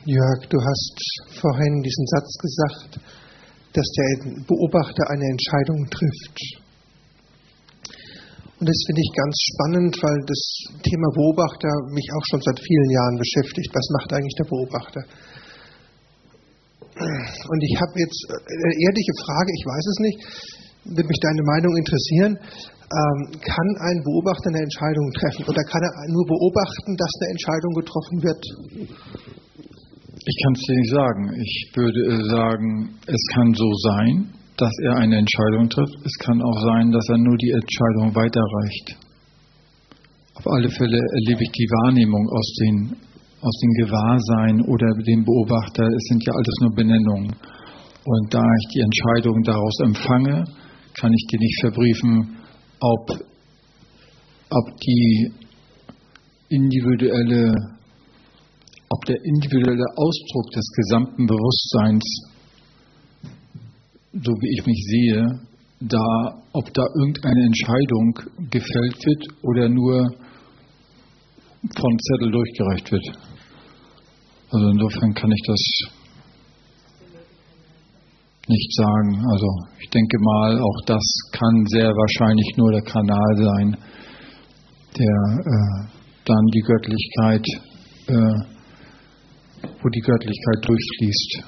Jörg, du hast vorhin diesen Satz gesagt, dass der Beobachter eine Entscheidung trifft. Und das finde ich ganz spannend, weil das Thema Beobachter mich auch schon seit vielen Jahren beschäftigt. Was macht eigentlich der Beobachter? Und ich habe jetzt eine ehrliche Frage, ich weiß es nicht, würde mich deine Meinung interessieren. Kann ein Beobachter eine Entscheidung treffen oder kann er nur beobachten, dass eine Entscheidung getroffen wird? Ich kann es dir nicht sagen. Ich würde sagen, es kann so sein, dass er eine Entscheidung trifft. Es kann auch sein, dass er nur die Entscheidung weiterreicht. Auf alle Fälle erlebe ich die Wahrnehmung aus dem Gewahrsein oder dem Beobachter. Es sind ja alles nur Benennungen. Und da ich die Entscheidung daraus empfange, kann ich dir nicht verbriefen, ob der individuelle Ausdruck des gesamten Bewusstseins, so wie ich mich sehe, ob da irgendeine Entscheidung gefällt wird oder nur von Zettel durchgereicht wird. Also insofern kann ich das nicht sagen. Also ich denke mal, auch das kann sehr wahrscheinlich nur der Kanal sein, der dann die Göttlichkeit, wo die Göttlichkeit durchfließt.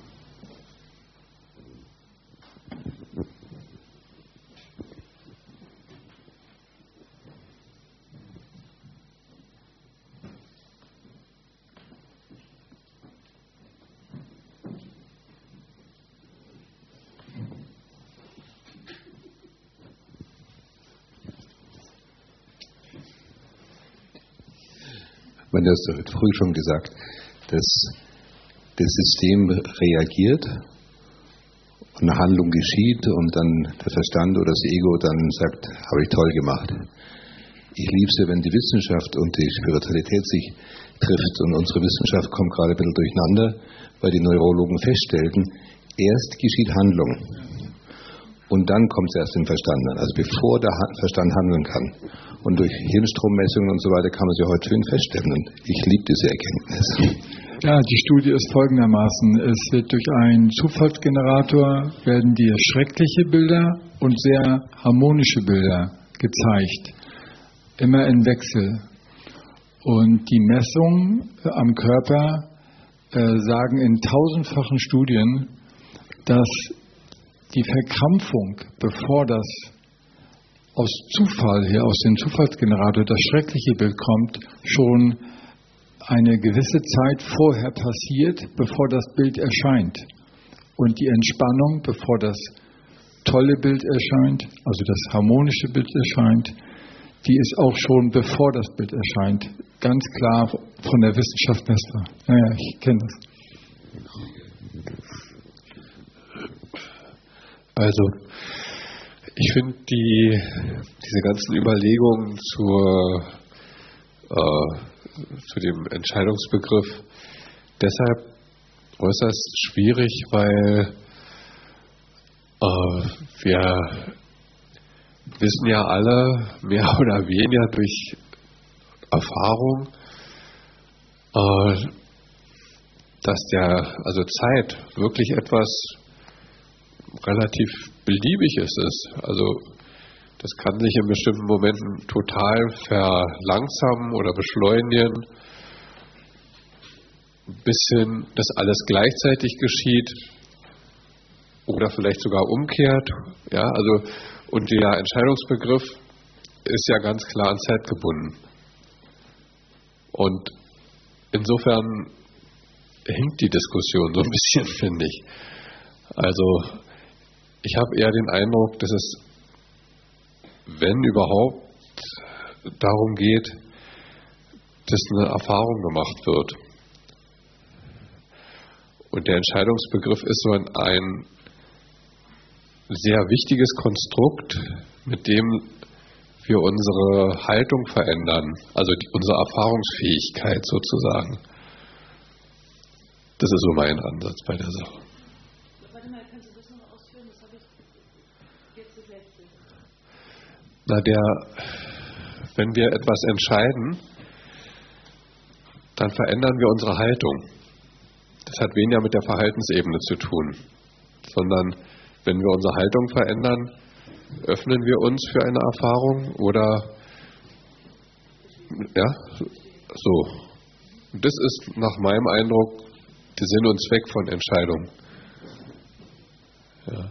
Man hat es heute früh schon gesagt, dass das System reagiert und eine Handlung geschieht und dann der Verstand oder das Ego dann sagt, habe ich toll gemacht. Ich liebe es ja, wenn die Wissenschaft und die Spiritualität sich trifft und unsere Wissenschaft kommt gerade ein bisschen durcheinander, weil die Neurologen feststellten, erst geschieht Handlung und dann kommt es erst im Verstand an, also bevor der Verstand handeln kann. Und durch Hirnstrommessungen und so weiter kann man sie heute schön feststellen. Und ich liebe diese Erkenntnis. Ja, die Studie ist folgendermaßen. Es wird durch einen Zufallsgenerator werden dir schreckliche Bilder und sehr harmonische Bilder gezeigt. Immer in Wechsel. Und die Messungen am Körper sagen in tausendfachen Studien, dass die Verkrampfung, bevor das aus Zufall her, aus dem Zufallsgenerator, das schreckliche Bild kommt, schon eine gewisse Zeit vorher passiert, bevor das Bild erscheint. Und die Entspannung, bevor das tolle Bild erscheint, also das harmonische Bild erscheint, die ist auch schon, bevor das Bild erscheint, ganz klar von der Wissenschaft messbar. Naja, ich kenne das. Also, ich finde diese ganzen Überlegungen zu dem Entscheidungsbegriff deshalb äußerst schwierig, weil wir wissen ja alle, mehr oder weniger durch Erfahrung, dass Zeit wirklich etwas relativ Beliebiges ist. Also das kann sich in bestimmten Momenten total verlangsamen oder beschleunigen, bis hin, dass alles gleichzeitig geschieht oder vielleicht sogar umkehrt. Ja, also und der Entscheidungsbegriff ist ja ganz klar an Zeit gebunden. Und insofern hinkt die Diskussion so ein bisschen, finde ich. Also ich habe eher den Eindruck, dass es, wenn überhaupt, darum geht, dass eine Erfahrung gemacht wird. Und der Entscheidungsbegriff ist so ein sehr wichtiges Konstrukt, mit dem wir unsere Haltung verändern, also unsere Erfahrungsfähigkeit sozusagen. Das ist so mein Ansatz bei der Sache. Warte mal, kannst du das noch ausführen? Das habe ich jetzt das Letzte. Wenn wir etwas entscheiden, dann verändern wir unsere Haltung. das hat weniger mit der Verhaltensebene zu tun, sondern wenn wir unsere Haltung verändern, öffnen wir uns für eine Erfahrung oder ja, so. Das ist nach meinem Eindruck der Sinn und Zweck von Entscheidungen. Ja.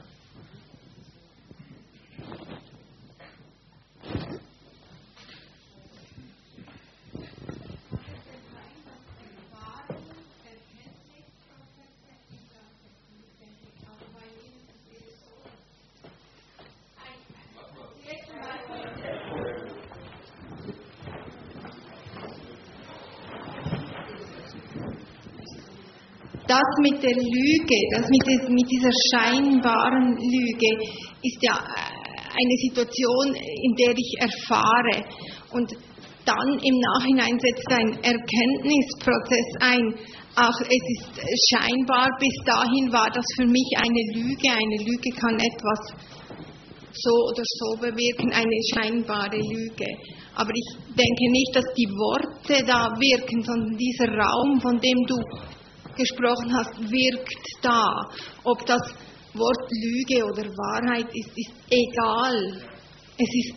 Das mit der Lüge, das mit dieser scheinbaren Lüge, ist ja eine Situation, in der ich erfahre. Und dann im Nachhinein setzt ein Erkenntnisprozess ein. Auch es ist scheinbar, bis dahin war das für mich eine Lüge. Eine Lüge kann etwas so oder so bewirken, eine scheinbare Lüge. Aber ich denke nicht, dass die Worte da wirken, sondern dieser Raum, von dem du gesprochen hast, wirkt da. Ob das Wort Lüge oder Wahrheit ist egal. Es ist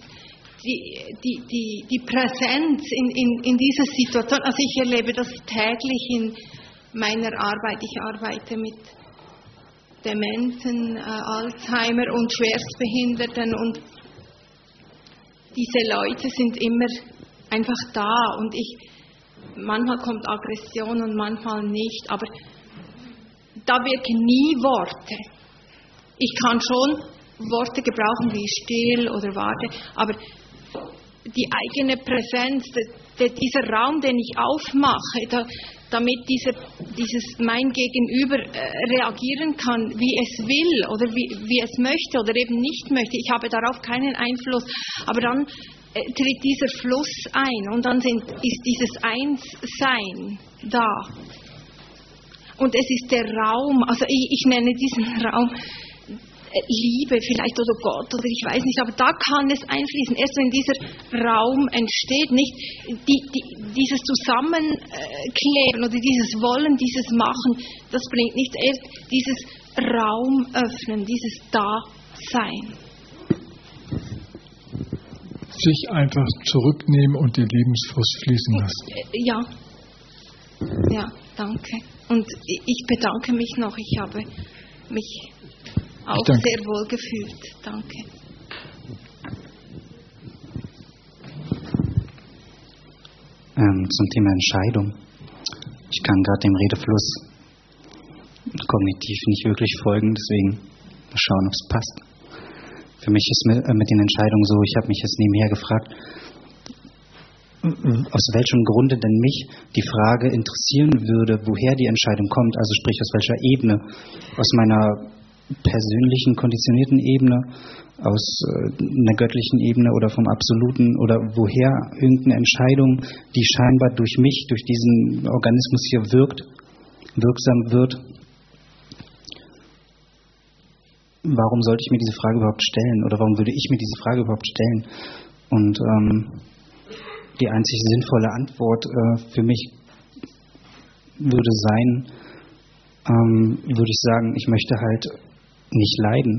die Präsenz in dieser Situation. Also ich erlebe das täglich in meiner Arbeit. Ich arbeite mit Dementen, Alzheimer und Schwerstbehinderten und diese Leute sind immer einfach da und manchmal kommt Aggression und manchmal nicht, aber da wirken nie Worte. Ich kann schon Worte gebrauchen wie still oder warte, aber die eigene Präsenz, dieser Raum, den ich aufmache, damit dieses mein Gegenüber reagieren kann, wie es will oder wie es möchte oder eben nicht möchte. Ich habe darauf keinen Einfluss, aber dann tritt dieser Fluss ein und dann ist dieses Einssein da. Und es ist der Raum, also ich nenne diesen Raum Liebe vielleicht oder Gott oder ich weiß nicht, aber da kann es einfließen. Erst wenn dieser Raum entsteht, nicht dieses Zusammenkleben oder dieses Wollen, dieses Machen, das bringt nichts. Erst dieses Raum öffnen, dieses Dasein. Sich einfach zurücknehmen und den Lebensfluss fließen lassen. Ja, danke. Und ich bedanke mich noch. Ich habe mich auch sehr wohl gefühlt. Danke. Zum Thema Entscheidung. Ich kann gerade dem Redefluss kognitiv nicht wirklich folgen, deswegen mal schauen, ob es passt. Für mich ist mit den Entscheidungen so, ich habe mich jetzt nebenher gefragt, aus welchem Grunde denn mich die Frage interessieren würde, woher die Entscheidung kommt, also sprich aus welcher Ebene, aus meiner persönlichen, konditionierten Ebene, aus einer göttlichen Ebene oder vom Absoluten oder woher irgendeine Entscheidung, die scheinbar durch mich, durch diesen Organismus hier wirksam wird. Warum sollte ich mir diese Frage überhaupt stellen oder warum würde ich mir diese Frage überhaupt stellen? Und die einzig sinnvolle Antwort für mich würde sein, würde ich sagen, ich möchte halt nicht leiden.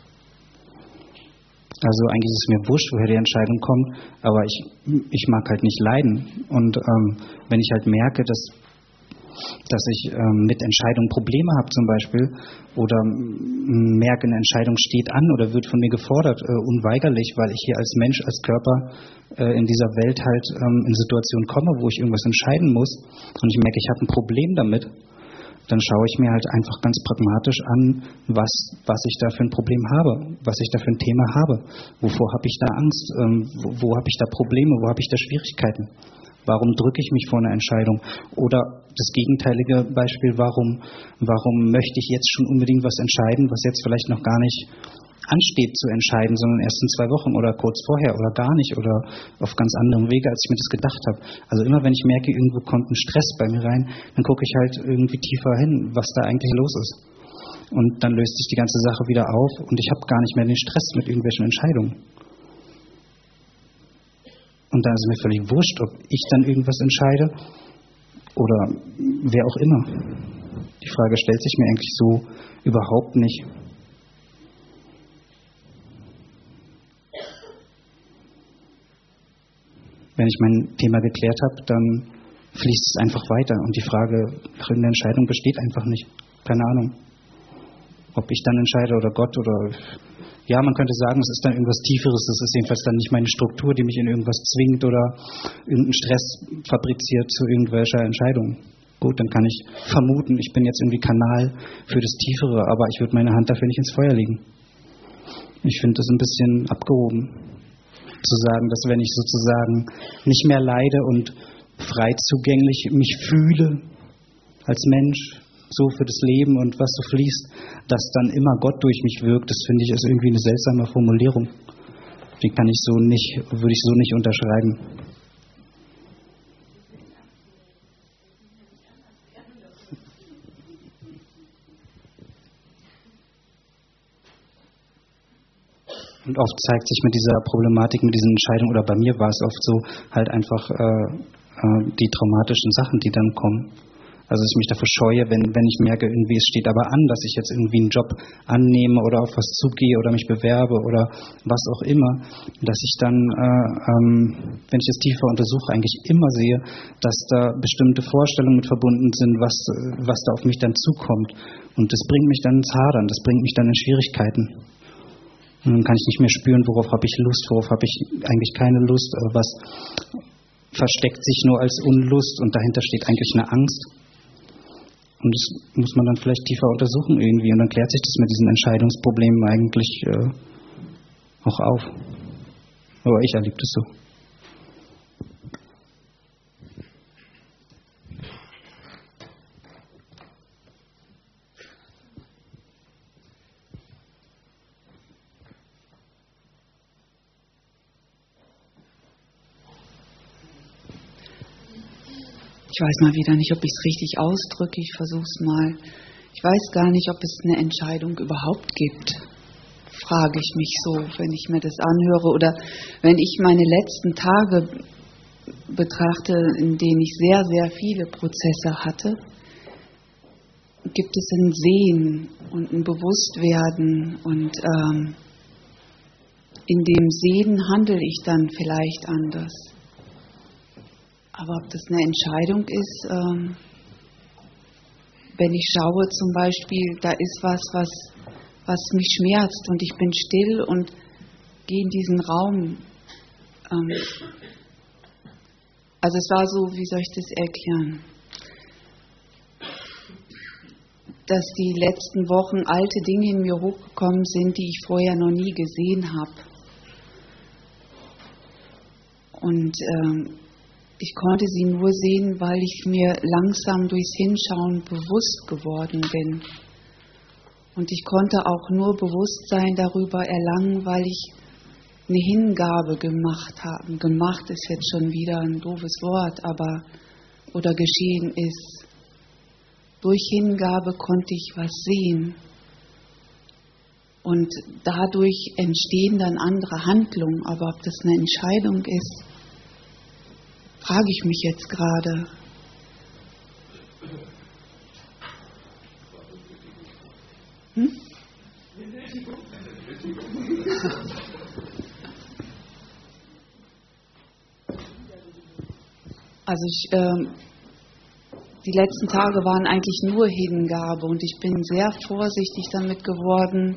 Also eigentlich ist es mir wurscht, woher die Entscheidung kommt, aber ich mag halt nicht leiden. Und wenn ich halt merke, dass ich mit Entscheidungen Probleme habe zum Beispiel oder merke, eine Entscheidung steht an oder wird von mir gefordert, unweigerlich, weil ich hier als Mensch, als Körper in dieser Welt halt in Situationen komme, wo ich irgendwas entscheiden muss und ich merke, ich habe ein Problem damit, dann schaue ich mir halt einfach ganz pragmatisch an, was ich da für ein Problem habe, was ich da für ein Thema habe, wovor habe ich da Angst, wo habe ich da Probleme, wo habe ich da Schwierigkeiten. Warum drücke ich mich vor einer Entscheidung? Oder das gegenteilige Beispiel, warum möchte ich jetzt schon unbedingt was entscheiden, was jetzt vielleicht noch gar nicht ansteht zu entscheiden, sondern erst in 2 Wochen oder kurz vorher oder gar nicht oder auf ganz anderem Wege, als ich mir das gedacht habe. Also immer wenn ich merke, irgendwo kommt ein Stress bei mir rein, dann gucke ich halt irgendwie tiefer hin, was da eigentlich los ist. Und dann löst sich die ganze Sache wieder auf und ich habe gar nicht mehr den Stress mit irgendwelchen Entscheidungen. Und dann ist es mir völlig wurscht, ob ich dann irgendwas entscheide oder wer auch immer. Die Frage stellt sich mir eigentlich so überhaupt nicht. Wenn ich mein Thema geklärt habe, dann fließt es einfach weiter und die Frage nach irgendeiner Entscheidung besteht einfach nicht. Keine Ahnung. Ob ich dann entscheide oder Gott oder... Ja, man könnte sagen, es ist dann irgendwas Tieferes, das ist jedenfalls dann nicht meine Struktur, die mich in irgendwas zwingt oder irgendeinen Stress fabriziert zu irgendwelcher Entscheidung. Gut, dann kann ich vermuten, ich bin jetzt irgendwie Kanal für das Tiefere, aber ich würde meine Hand dafür nicht ins Feuer legen. Ich finde das ein bisschen abgehoben, zu sagen, dass wenn ich sozusagen nicht mehr leide und frei zugänglich mich fühle als Mensch, so für das Leben und was so fließt, dass dann immer Gott durch mich wirkt, das finde ich ist irgendwie eine seltsame Formulierung. Die kann ich so nicht, würde ich so nicht unterschreiben. Und oft zeigt sich mit dieser Problematik, mit diesen Entscheidungen, oder bei mir war es oft so, halt einfach die traumatischen Sachen, die dann kommen. Also dass ich mich dafür scheue, wenn ich merke, irgendwie es steht aber an, dass ich jetzt irgendwie einen Job annehme oder auf was zugehe oder mich bewerbe oder was auch immer, dass ich dann, wenn ich es tiefer untersuche, eigentlich immer sehe, dass da bestimmte Vorstellungen mit verbunden sind, was da auf mich dann zukommt. Und das bringt mich dann ins Hadern, das bringt mich dann in Schwierigkeiten. Und dann kann ich nicht mehr spüren, worauf habe ich Lust, worauf habe ich eigentlich keine Lust, was versteckt sich nur als Unlust und dahinter steht eigentlich eine Angst. Und das muss man dann vielleicht tiefer untersuchen irgendwie und dann klärt sich das mit diesen Entscheidungsproblemen eigentlich auch auf. Aber ich erlebe das so. Ich weiß mal wieder nicht, ob ich es richtig ausdrücke. Ich versuche es mal. Ich weiß gar nicht, ob es eine Entscheidung überhaupt gibt. Frage ich mich so, wenn ich mir das anhöre. Oder wenn ich meine letzten Tage betrachte, in denen ich sehr, sehr viele Prozesse hatte, gibt es ein Sehen und ein Bewusstwerden. Und in dem Sehen handle ich dann vielleicht anders. Aber ob das eine Entscheidung ist, wenn ich schaue zum Beispiel, da ist was mich schmerzt und ich bin still und gehe in diesen Raum. Also es war so, wie soll ich das erklären? Dass die letzten Wochen alte Dinge in mir hochgekommen sind, die ich vorher noch nie gesehen habe. Und ich konnte sie nur sehen, weil ich mir langsam durchs Hinschauen bewusst geworden bin. Und ich konnte auch nur Bewusstsein darüber erlangen, weil ich eine Hingabe gemacht habe. Gemacht ist jetzt schon wieder ein doofes Wort, aber oder geschehen ist. Durch Hingabe konnte ich was sehen. Und dadurch entstehen dann andere Handlungen. Aber ob das eine Entscheidung ist, frage ich mich jetzt gerade. Also die letzten Tage waren eigentlich nur Hingabe und ich bin sehr vorsichtig damit geworden,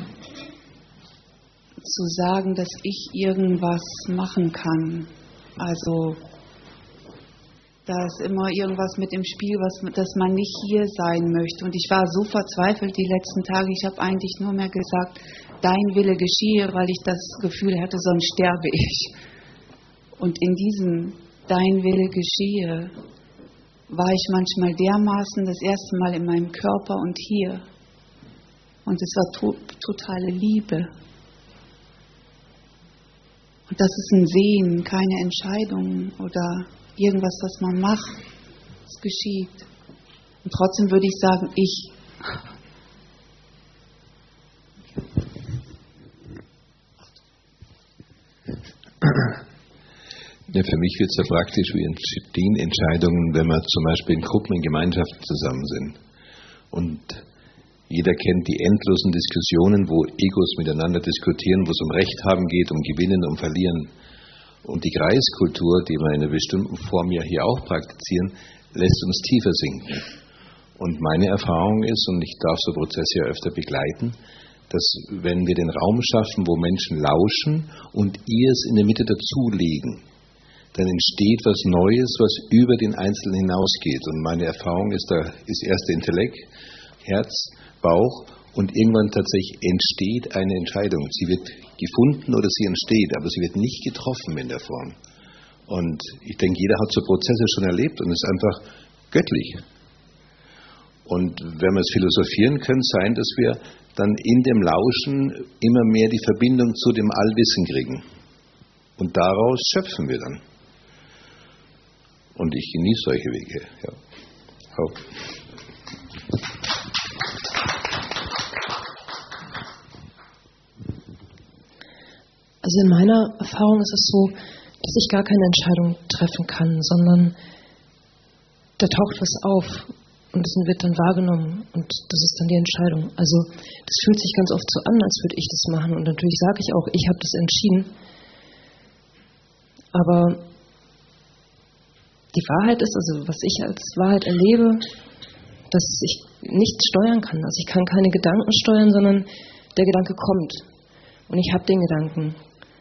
zu sagen, dass ich irgendwas machen kann. Also da ist immer irgendwas mit im Spiel, dass man nicht hier sein möchte. Und ich war so verzweifelt die letzten Tage, ich habe eigentlich nur mehr gesagt, dein Wille geschehe, weil ich das Gefühl hatte, sonst sterbe ich. Und in diesem dein Wille geschehe war ich manchmal dermaßen das erste Mal in meinem Körper und hier. Und es war totale Liebe. Und das ist ein Sehen, keine Entscheidung oder irgendwas, was man macht. Es geschieht. Und trotzdem würde ich sagen, ich. Ja, für mich wird es ja praktisch wie entstehen Entscheidungen, wenn wir zum Beispiel in Gruppen, in Gemeinschaften zusammen sind. Und jeder kennt die endlosen Diskussionen, wo Egos miteinander diskutieren, wo es um Recht haben geht, um Gewinnen, um Verlieren. Und die Kreiskultur, die wir in einer bestimmten Form ja hier auch praktizieren, lässt uns tiefer sinken. Und meine Erfahrung ist, und ich darf so Prozesse ja öfter begleiten, dass wenn wir den Raum schaffen, wo Menschen lauschen und ihr es in der Mitte dazulegen, dann entsteht was Neues, was über den Einzelnen hinausgeht. Und meine Erfahrung ist, da ist erst der Intellekt, Herz, Bauch und irgendwann tatsächlich entsteht eine Entscheidung. Sie wird gefunden oder sie entsteht, aber sie wird nicht getroffen in der Form. Und ich denke, jeder hat so Prozesse schon erlebt und es ist einfach göttlich. Und wenn wir es philosophieren, könnte es sein, dass wir dann in dem Lauschen immer mehr die Verbindung zu dem Allwissen kriegen. Und daraus schöpfen wir dann. Und ich genieße solche Wege. Ja. Auch. Also in meiner Erfahrung ist es so, dass ich gar keine Entscheidung treffen kann, sondern da taucht was auf und es wird dann wahrgenommen und das ist dann die Entscheidung. Also das fühlt sich ganz oft so an, als würde ich das machen und natürlich sage ich auch, ich habe das entschieden. Aber die Wahrheit ist, also was ich als Wahrheit erlebe, dass ich nichts steuern kann. Also ich kann keine Gedanken steuern, sondern der Gedanke kommt und ich habe den Gedanken.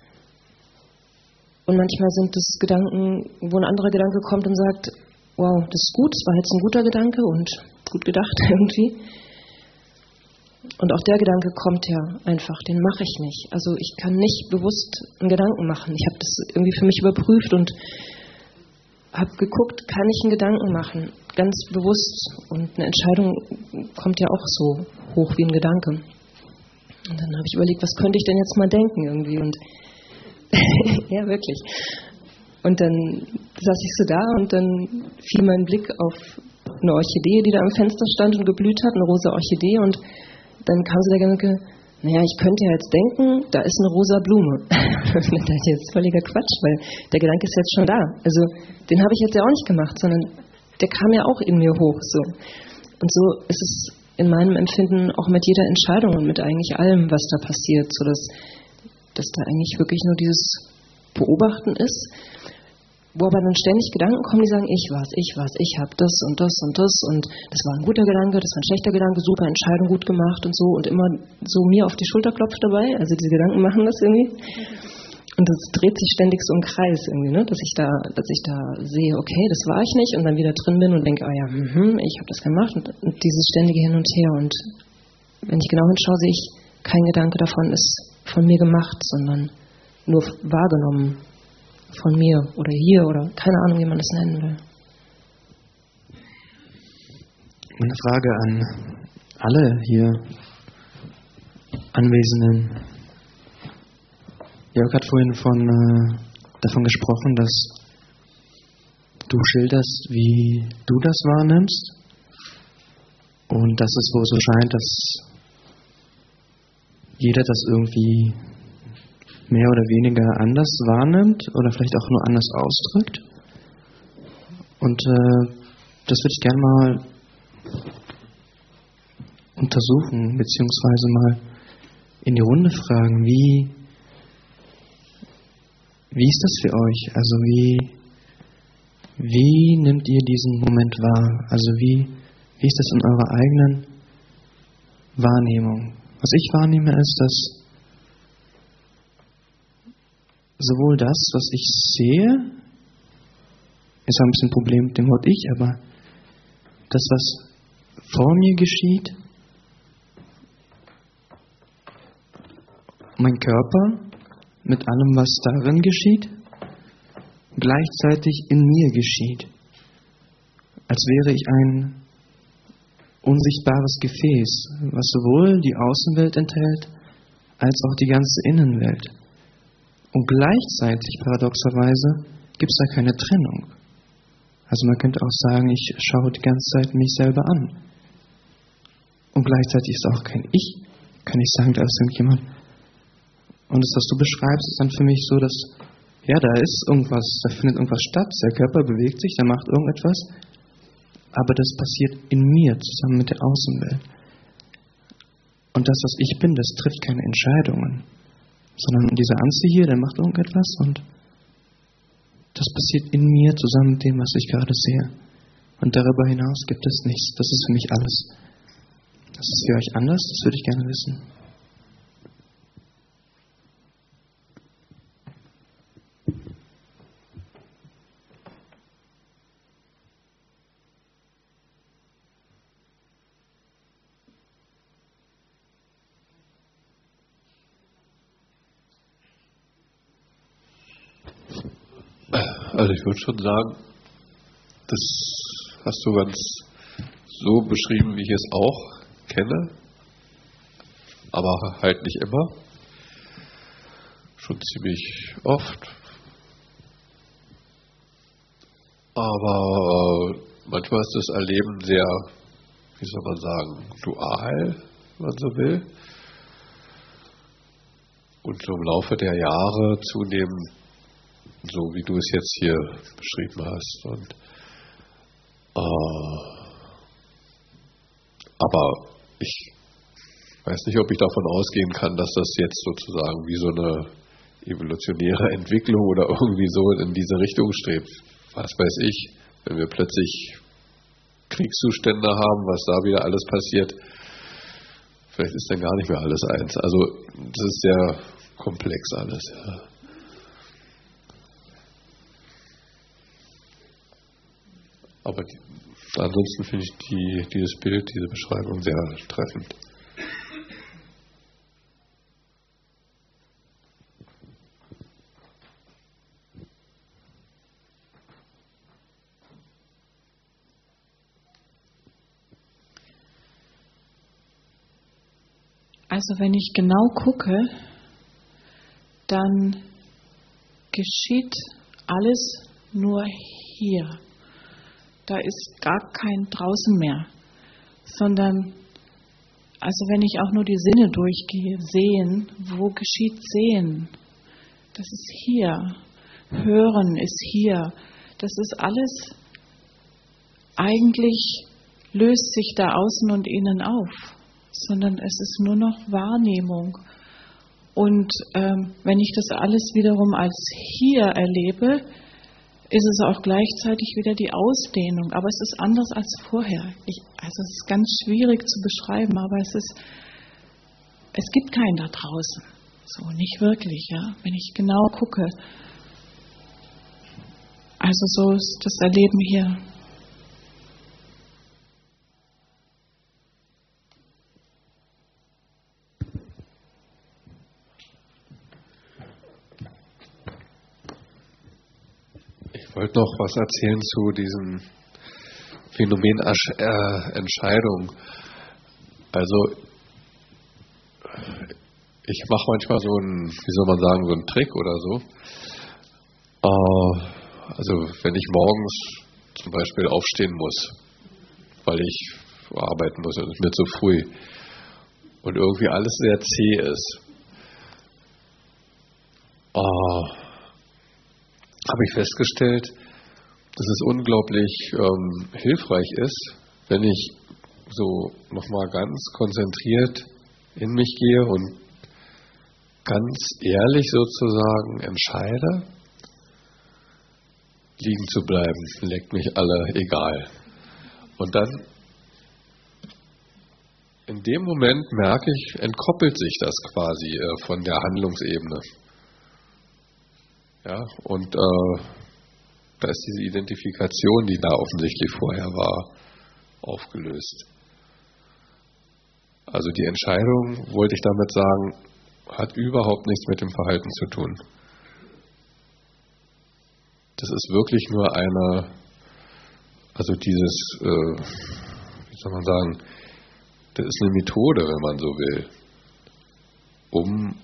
Und manchmal sind es Gedanken, wo ein anderer Gedanke kommt und sagt, wow, das ist gut, das war jetzt ein guter Gedanke und gut gedacht irgendwie. Und auch der Gedanke kommt ja einfach, den mache ich nicht. Also ich kann nicht bewusst einen Gedanken machen. Ich habe das irgendwie für mich überprüft und habe geguckt, kann ich einen Gedanken machen, ganz bewusst. Und eine Entscheidung kommt ja auch so hoch wie ein Gedanke. Und dann habe ich überlegt, was könnte ich denn jetzt mal denken irgendwie und ja, wirklich. Und dann saß ich so da und dann fiel mein Blick auf eine Orchidee, die da am Fenster stand und geblüht hat, eine rosa Orchidee. Und dann kam so der Gedanke, naja, ich könnte ja jetzt denken, da ist eine rosa Blume. Das ist jetzt völliger Quatsch, weil der Gedanke ist jetzt schon da. Also den habe ich jetzt ja auch nicht gemacht, sondern der kam ja auch in mir hoch. So. Und so ist es in meinem Empfinden auch mit jeder Entscheidung und mit eigentlich allem, was da passiert, dass da eigentlich wirklich nur dieses Beobachten ist, wo aber dann ständig Gedanken kommen, die sagen, ich habe das und das und das und das war ein guter Gedanke, das war ein schlechter Gedanke, super Entscheidung, gut gemacht und so und immer so mir auf die Schulter klopft dabei, also diese Gedanken machen das irgendwie und das dreht sich ständig so im Kreis irgendwie, ne? dass ich da sehe, okay, das war ich nicht und dann wieder drin bin und denke, ah ja, ich habe das gemacht und dieses ständige Hin und Her und wenn ich genau hinschaue, sehe ich, kein Gedanke davon ist von mir gemacht, sondern nur wahrgenommen von mir oder hier oder keine Ahnung, wie man das nennen will. Eine Frage an alle hier Anwesenden. Jörg hat vorhin davon gesprochen, dass du schilderst, wie du das wahrnimmst und dass es wohl so scheint, dass jeder das irgendwie mehr oder weniger anders wahrnimmt oder vielleicht auch nur anders ausdrückt. Und das würde ich gerne mal untersuchen, beziehungsweise mal in die Runde fragen, wie ist das für euch? Also wie nehmt ihr diesen Moment wahr? Also wie ist das in eurer eigenen Wahrnehmung? Was ich wahrnehme, ist, dass sowohl das, was ich sehe, ist ein bisschen ein Problem mit dem Wort ich, aber das, was vor mir geschieht, mein Körper mit allem, was darin geschieht, gleichzeitig in mir geschieht. Als wäre ich ein unsichtbares Gefäß, was sowohl die Außenwelt enthält, als auch die ganze Innenwelt. Und gleichzeitig, paradoxerweise, gibt es da keine Trennung. Also man könnte auch sagen, ich schaue die ganze Zeit mich selber an. Und gleichzeitig ist auch kein Ich, kann ich sagen, da ist irgendjemand. Und das, was du beschreibst, ist dann für mich so, dass, ja, da ist irgendwas, da findet irgendwas statt, der Körper bewegt sich, der macht irgendetwas. aber das passiert in mir zusammen mit der Außenwelt. Und das, was ich bin, das trifft keine Entscheidungen, sondern dieser Anzi hier, der macht irgendetwas und das passiert in mir zusammen mit dem, was ich gerade sehe. Und darüber hinaus gibt es nichts. Das ist für mich alles. Das ist für euch anders, das würde ich gerne wissen. Also ich würde schon sagen, das hast du ganz so beschrieben, wie ich es auch kenne, aber halt nicht immer, schon ziemlich oft. Aber manchmal ist das Erleben sehr, wie soll man sagen, dual, wenn man so will. Und so im Laufe der Jahre zunehmend, so wie du es jetzt hier beschrieben hast. Und, aber ich weiß nicht, ob ich davon ausgehen kann, dass das jetzt sozusagen wie so eine evolutionäre Entwicklung oder irgendwie so in diese Richtung strebt. Was weiß ich, wenn wir plötzlich Kriegszustände haben, was da wieder alles passiert, vielleicht ist dann gar nicht mehr alles eins. Also das ist sehr komplex alles. Ja. Aber ansonsten finde ich dieses Bild, diese Beschreibung sehr treffend. Also wenn ich genau gucke, dann geschieht alles nur hier. Da ist gar kein draußen mehr, sondern, also wenn ich auch nur die Sinne durchgehe, sehen, wo geschieht Sehen? Das ist hier. Hören ist hier. Das ist alles, eigentlich löst sich da außen und innen auf, sondern es ist nur noch Wahrnehmung. Und wenn ich das alles wiederum als hier erlebe, ist es auch gleichzeitig wieder die Ausdehnung. Aber es ist anders als vorher. Also es ist ganz schwierig zu beschreiben, aber es gibt keinen da draußen. So, nicht wirklich, ja. Wenn ich genau gucke. Also so ist das Erleben hier. Ich wollte noch was erzählen zu diesem Phänomen Entscheidung. Also ich mache manchmal so einen, wie soll man sagen, so einen Trick oder so. Also wenn ich morgens zum Beispiel aufstehen muss, weil ich arbeiten muss und es ist mir zu früh und irgendwie alles sehr zäh ist, habe ich festgestellt, dass es unglaublich hilfreich ist, wenn ich so nochmal ganz konzentriert in mich gehe und ganz ehrlich sozusagen entscheide, liegen zu bleiben, leckt mich alle, egal. Und dann in dem Moment merke ich, entkoppelt sich das quasi von der Handlungsebene. Ja, und da ist diese Identifikation, die da offensichtlich vorher war, aufgelöst. Also die Entscheidung, wollte ich damit sagen, hat überhaupt nichts mit dem Verhalten zu tun. Das ist wirklich nur also dieses, wie soll man sagen, das ist eine Methode, wenn man so will, um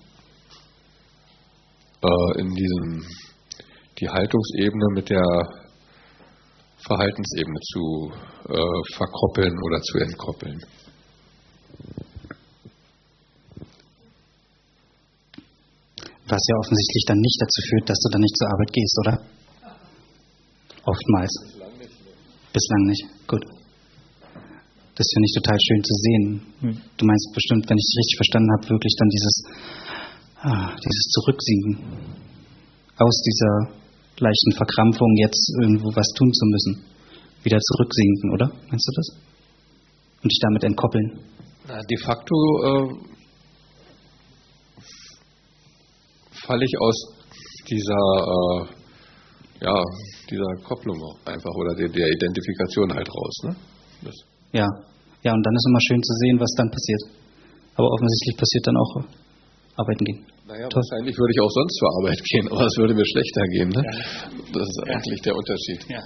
die Haltungsebene mit der Verhaltensebene zu verkoppeln oder zu entkoppeln. Was ja offensichtlich dann nicht dazu führt, dass du dann nicht zur Arbeit gehst, oder? Oftmals. Bislang nicht. Gut. Das finde ich total schön zu sehen. Du meinst bestimmt, wenn ich es richtig verstanden habe, wirklich dann dieses Zurücksinken aus dieser leichten Verkrampfung, jetzt irgendwo was tun zu müssen. Wieder zurücksinken, oder? Meinst du das? Und dich damit entkoppeln? Na, de facto falle ich aus dieser Kopplung auch einfach oder der Identifikation halt raus. Ne? Ja, und dann ist immer schön zu sehen, was dann passiert. Aber offensichtlich passiert dann auch arbeiten gehen. Naja, wahrscheinlich würde ich auch sonst zur Arbeit gehen, aber es würde mir schlechter gehen. Ne? Ja. Das ist eigentlich der Unterschied. Ja.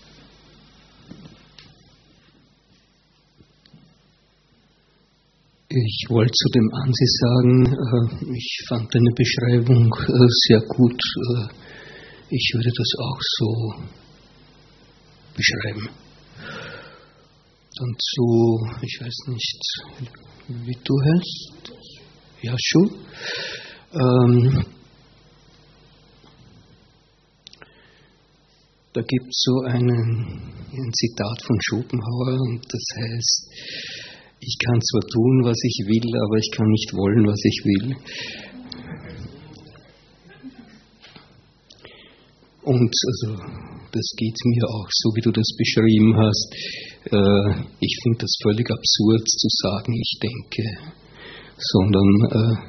Ich wollte zu dem Ansi sagen, ich fand deine Beschreibung sehr gut. Ich würde das auch so beschreiben. Dann zu, ich weiß nicht, wie du heißt, Yashu. Da gibt es so ein Zitat von Schopenhauer und das heißt, ich kann zwar tun, was ich will, aber ich kann nicht wollen, was ich will. Und also, das geht mir auch so, wie du das beschrieben hast. Ich finde das völlig absurd zu sagen, ich denke, sondern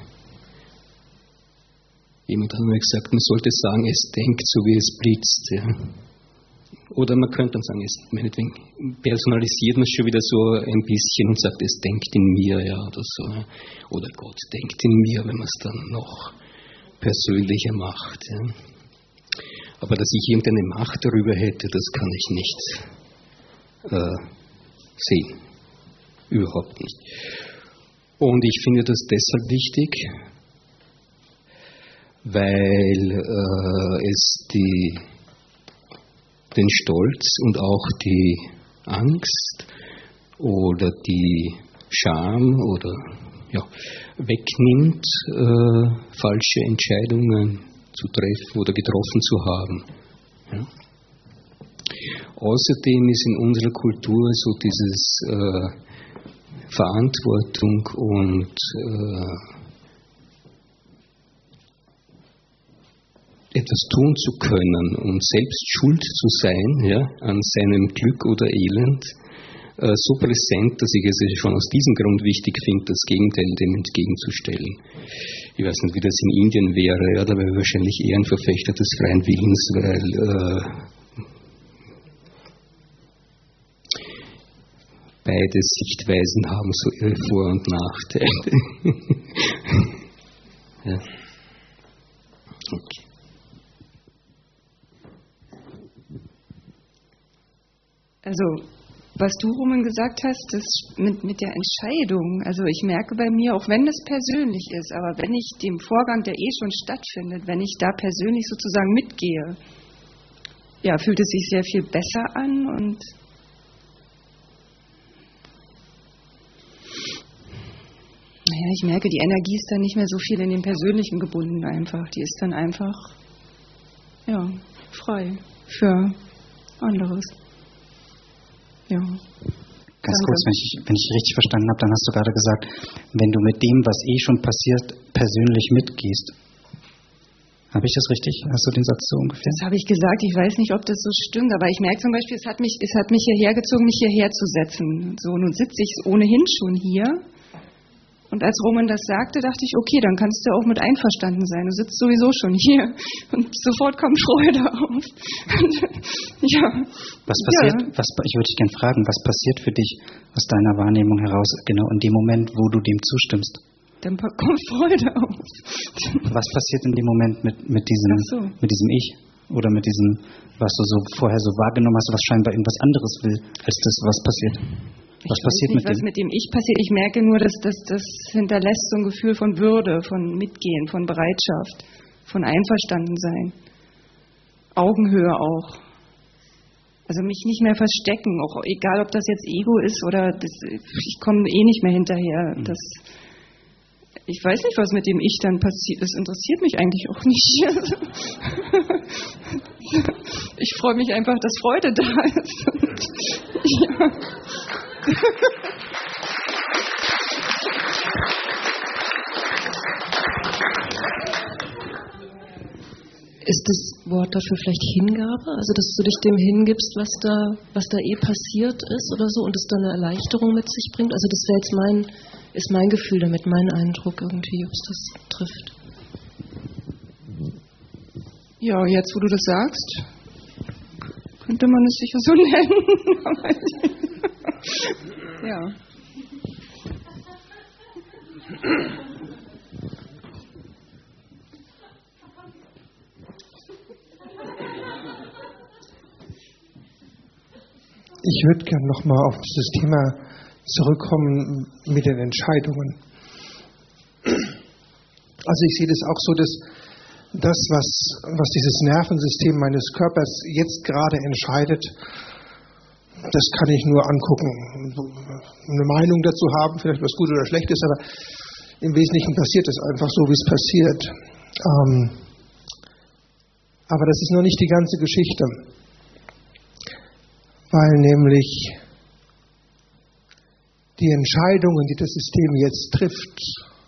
jemand hat mir gesagt, man sollte sagen, es denkt so, wie es blitzt. Ja. Oder man könnte dann sagen, es meinetwegen personalisiert man schon wieder so ein bisschen und sagt, es denkt in mir, ja, oder so. Oder Gott denkt in mir, wenn man es dann noch persönlicher macht. Ja. Aber dass ich irgendeine Macht darüber hätte, das kann ich nicht sehen. Überhaupt nicht. Und ich finde das deshalb wichtig, weil es den Stolz und auch die Angst oder die Scham oder wegnimmt, falsche Entscheidungen zu treffen oder getroffen zu haben. Ja. Außerdem ist in unserer Kultur so dieses Verantwortung und etwas tun zu können und selbst schuld zu sein, ja, an seinem Glück oder Elend, so präsent, dass ich es schon aus diesem Grund wichtig finde, das Gegenteil dem entgegenzustellen. Ich weiß nicht, wie das in Indien wäre, ja, da wäre ich wahrscheinlich eher ein Verfechter des freien Willens, weil beide Sichtweisen haben so ihre Vor- und Nachteile. Ja. Okay. Also, was du, Roman, gesagt hast, das mit der Entscheidung, also ich merke bei mir, auch wenn es persönlich ist, aber wenn ich dem Vorgang, der schon stattfindet, wenn ich da persönlich sozusagen mitgehe, ja, fühlt es sich sehr viel besser an und naja, ich merke, die Energie ist dann nicht mehr so viel in den Persönlichen gebunden einfach. Die ist dann einfach, ja, frei für anderes. Ja. Ganz kurz, wenn ich richtig verstanden habe, dann hast du gerade gesagt, wenn du mit dem, was schon passiert, persönlich mitgehst. Habe ich das richtig? Hast du den Satz so ungefähr? Das habe ich gesagt. Ich weiß nicht, ob das so stimmt, aber ich merke zum Beispiel, es hat mich hierher gezogen, mich hierher zu setzen. So, nun sitze ich ohnehin schon hier. Und als Roman das sagte, dachte ich, okay, dann kannst du auch mit einverstanden sein. Du sitzt sowieso schon hier. Und sofort kommt Freude auf. Ja. Was passiert, ich würde dich gerne fragen, was passiert für dich aus deiner Wahrnehmung heraus, genau in dem Moment, wo du dem zustimmst? Dann kommt Freude auf. Was passiert in dem Moment mit diesem Ich? Oder mit diesem, was du so vorher so wahrgenommen hast, was scheinbar irgendwas anderes will, als das, was passiert? Was passiert mit dem? Was mit dem Ich passiert. Ich merke nur, dass das hinterlässt so ein Gefühl von Würde, von Mitgehen, von Bereitschaft, von Einverstandensein. Augenhöhe auch. Also mich nicht mehr verstecken, auch egal, ob das jetzt Ego ist oder ich komme nicht mehr hinterher. Ich weiß nicht, was mit dem Ich dann passiert. Das interessiert mich eigentlich auch nicht. Ich freue mich einfach, dass Freude da ist. Ja. Ist das Wort dafür vielleicht Hingabe? Also, dass du dich dem hingibst, was da passiert ist oder so und es dann eine Erleichterung mit sich bringt? Also, das wäre jetzt mein Gefühl damit, mein Eindruck irgendwie, ob es das trifft. Ja, jetzt, wo du das sagst, könnte man es sicher so nennen. Ja. Ich würde gerne nochmal auf das Thema zurückkommen mit den Entscheidungen. Also ich sehe das auch so, dass das, was dieses Nervensystem meines Körpers jetzt gerade entscheidet, das kann ich nur angucken. Eine Meinung dazu haben, vielleicht was gut oder schlecht ist, aber im Wesentlichen passiert es einfach so, wie es passiert. Aber das ist noch nicht die ganze Geschichte. Weil nämlich die Entscheidungen, die das System jetzt trifft,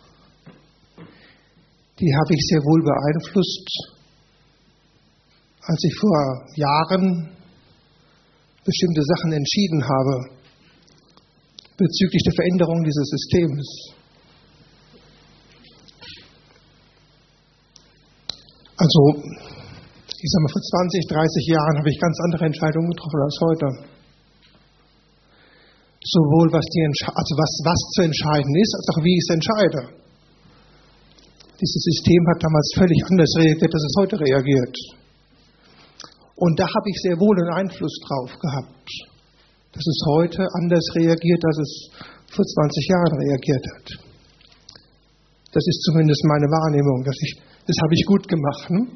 die habe ich sehr wohl beeinflusst, als ich vor Jahren bestimmte Sachen entschieden habe bezüglich der Veränderung dieses Systems. Also, ich sage mal, vor 20, 30 Jahren habe ich ganz andere Entscheidungen getroffen als heute. Sowohl was zu entscheiden ist, als auch wie ich es entscheide. Dieses System hat damals völlig anders reagiert, als es heute reagiert. Und da habe ich sehr wohl einen Einfluss drauf gehabt, dass es heute anders reagiert, als es vor 20 Jahren reagiert hat. Das ist zumindest meine Wahrnehmung, das habe ich gut gemacht. Ne?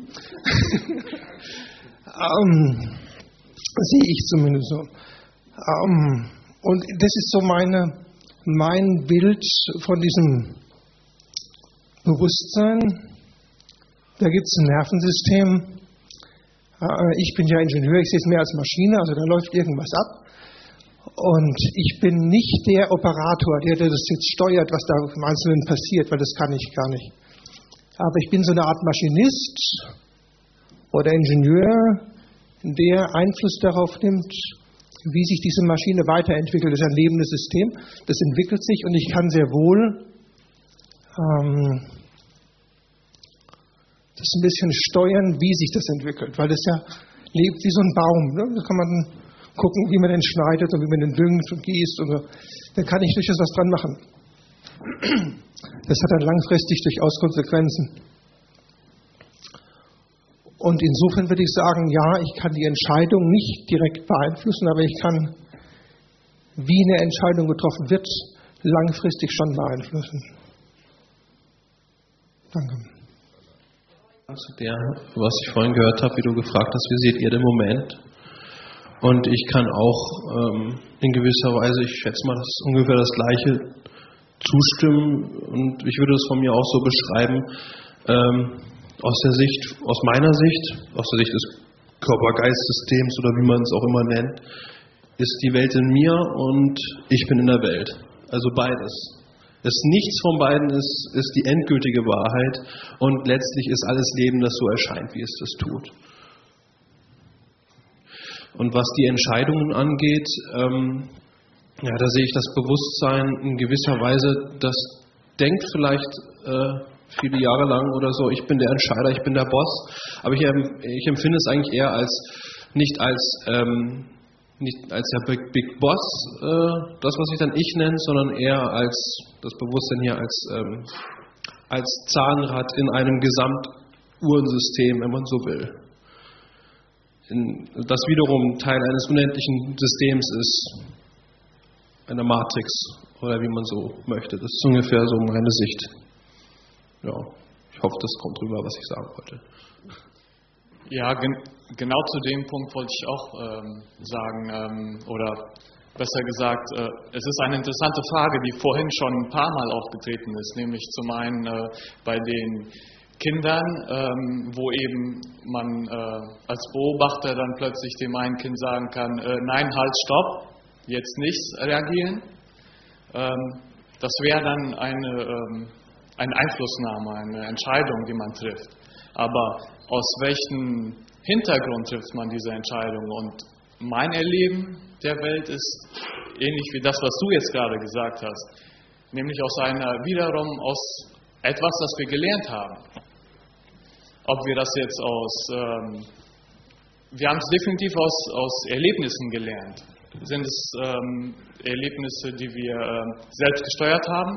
Sehe ich zumindest so. Und das ist so mein Bild von diesem Bewusstsein. Da gibt es ein Nervensystem. Ich bin ja Ingenieur, ich sehe es mehr als Maschine, also da läuft irgendwas ab. Und ich bin nicht der Operator, der das jetzt steuert, was da im Einzelnen passiert, weil das kann ich gar nicht. Aber ich bin so eine Art Maschinist oder Ingenieur, der Einfluss darauf nimmt, wie sich diese Maschine weiterentwickelt. Das ist ein lebendes System, das entwickelt sich und ich kann sehr wohl das ein bisschen steuern, wie sich das entwickelt, weil das ja lebt wie so ein Baum. Ne? Da kann man gucken, wie man den schneidet und wie man den düngt und gießt. Und so. Da kann ich durchaus was dran machen. Das hat dann langfristig durchaus Konsequenzen. Und insofern würde ich sagen, ja, ich kann die Entscheidung nicht direkt beeinflussen, aber ich kann, wie eine Entscheidung getroffen wird, langfristig schon beeinflussen. Danke. Zu der, was ich vorhin gehört habe, wie du gefragt hast, wie seht ihr den Moment? Und ich kann auch in gewisser Weise, ich schätze mal, das ist ungefähr das Gleiche, zustimmen. Und ich würde es von mir auch so beschreiben, aus meiner Sicht, aus der Sicht des Körper-Geist-Systems oder wie man es auch immer nennt, ist die Welt in mir und ich bin in der Welt. Also beides. Nichts von beiden ist die endgültige Wahrheit und letztlich ist alles Leben, das so erscheint, wie es das tut. Und was die Entscheidungen angeht, da sehe ich das Bewusstsein in gewisser Weise, das denkt vielleicht viele Jahre lang oder so, ich bin der Entscheider, ich bin der Boss, aber ich empfinde es eigentlich eher nicht als der Big Boss, das, was ich dann ich nenne, sondern eher als das Bewusstsein hier als Zahnrad in einem Gesamtuhrensystem, wenn man so will. Das wiederum Teil eines unendlichen Systems ist, einer Matrix oder wie man so möchte. Das ist ungefähr so meine Sicht. Ja, ich hoffe, das kommt rüber, was ich sagen wollte. Ja, genau zu dem Punkt wollte ich auch sagen, oder besser gesagt, es ist eine interessante Frage, die vorhin schon ein paar Mal aufgetreten ist, nämlich zum einen bei den Kindern, wo eben man als Beobachter dann plötzlich dem einen Kind sagen kann, nein, halt, stopp, jetzt nicht reagieren. Das wäre dann eine Einflussnahme, eine Entscheidung, die man trifft. Aber aus welchem Hintergrund trifft man diese Entscheidung? Und mein Erleben der Welt ist ähnlich wie das, was du jetzt gerade gesagt hast. Nämlich wiederum aus etwas, das wir gelernt haben. Ob wir das jetzt wir haben es definitiv aus Erlebnissen gelernt. Sind es Erlebnisse, die wir selbst gesteuert haben?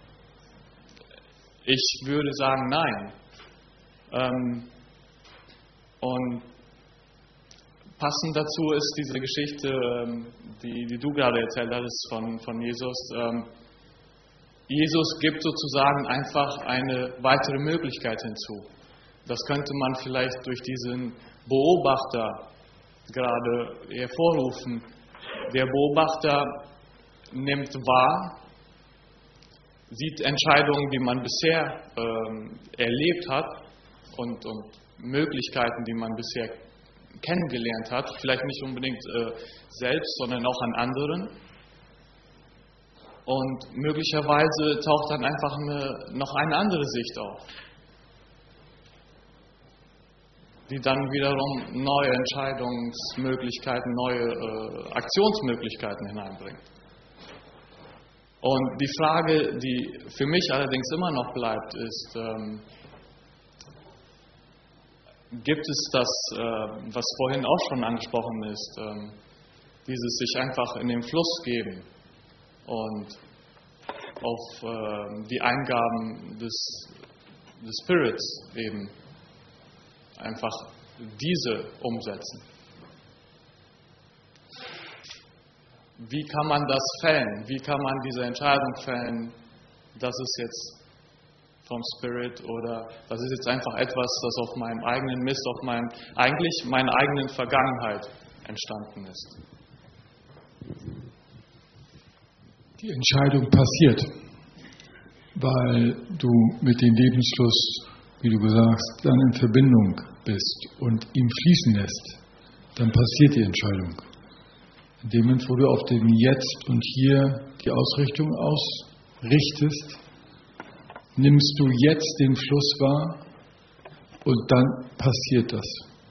Ich würde sagen, nein. Und passend dazu ist diese Geschichte, die du gerade erzählt hast von Jesus. Jesus gibt sozusagen einfach eine weitere Möglichkeit hinzu. Das könnte man vielleicht durch diesen Beobachter gerade hervorrufen. Der Beobachter nimmt wahr, sieht Entscheidungen, die man bisher erlebt hat und Möglichkeiten, die man bisher kennengelernt hat, vielleicht nicht unbedingt selbst, sondern auch an anderen. Und möglicherweise taucht dann einfach noch eine andere Sicht auf, die dann wiederum neue Entscheidungsmöglichkeiten, neue Aktionsmöglichkeiten hineinbringt. Und die Frage, die für mich allerdings immer noch bleibt, ist, gibt es das, was vorhin auch schon angesprochen ist, dieses sich einfach in den Fluss geben und auf die Eingaben des Spirits eben einfach diese umsetzen. Wie kann man das fällen? Wie kann man diese Entscheidung fällen, dass es jetzt vom Spirit oder das ist jetzt einfach etwas, das auf meinem eigenen Mist, auf meiner eigenen Vergangenheit entstanden ist? Die Entscheidung passiert, weil du mit dem Lebensfluss, wie du sagst, dann in Verbindung bist und ihm fließen lässt. Dann passiert die Entscheidung. In dem Moment, wo du auf dem Jetzt und Hier die Ausrichtung ausrichtest, nimmst du jetzt den Fluss wahr und dann passiert das.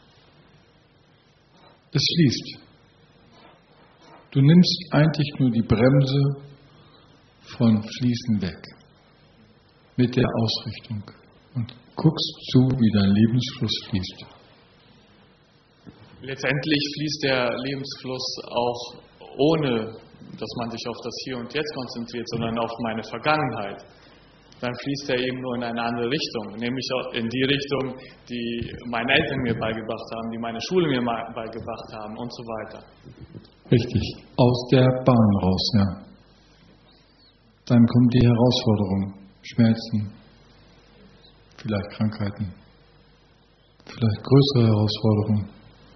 Es fließt. Du nimmst eigentlich nur die Bremse von Fließen weg mit der Ausrichtung und guckst zu, wie dein Lebensfluss fließt. Letztendlich fließt der Lebensfluss auch ohne, dass man sich auf das Hier und Jetzt konzentriert, sondern auf meine Vergangenheit. Dann fließt er eben nur in eine andere Richtung, nämlich in die Richtung, die meine Eltern mir beigebracht haben, die meine Schule mir beigebracht haben und so weiter. Richtig, aus der Bahn raus, ja. Dann kommt die Herausforderung, Schmerzen, vielleicht Krankheiten, vielleicht größere Herausforderungen.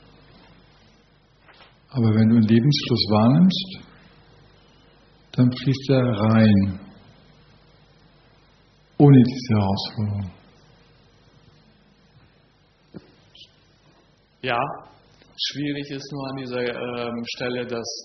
Aber wenn du den Lebensfluss wahrnimmst, dann fließt er rein, ohne diese Herausforderung. Ja, schwierig ist nur an dieser Stelle, dass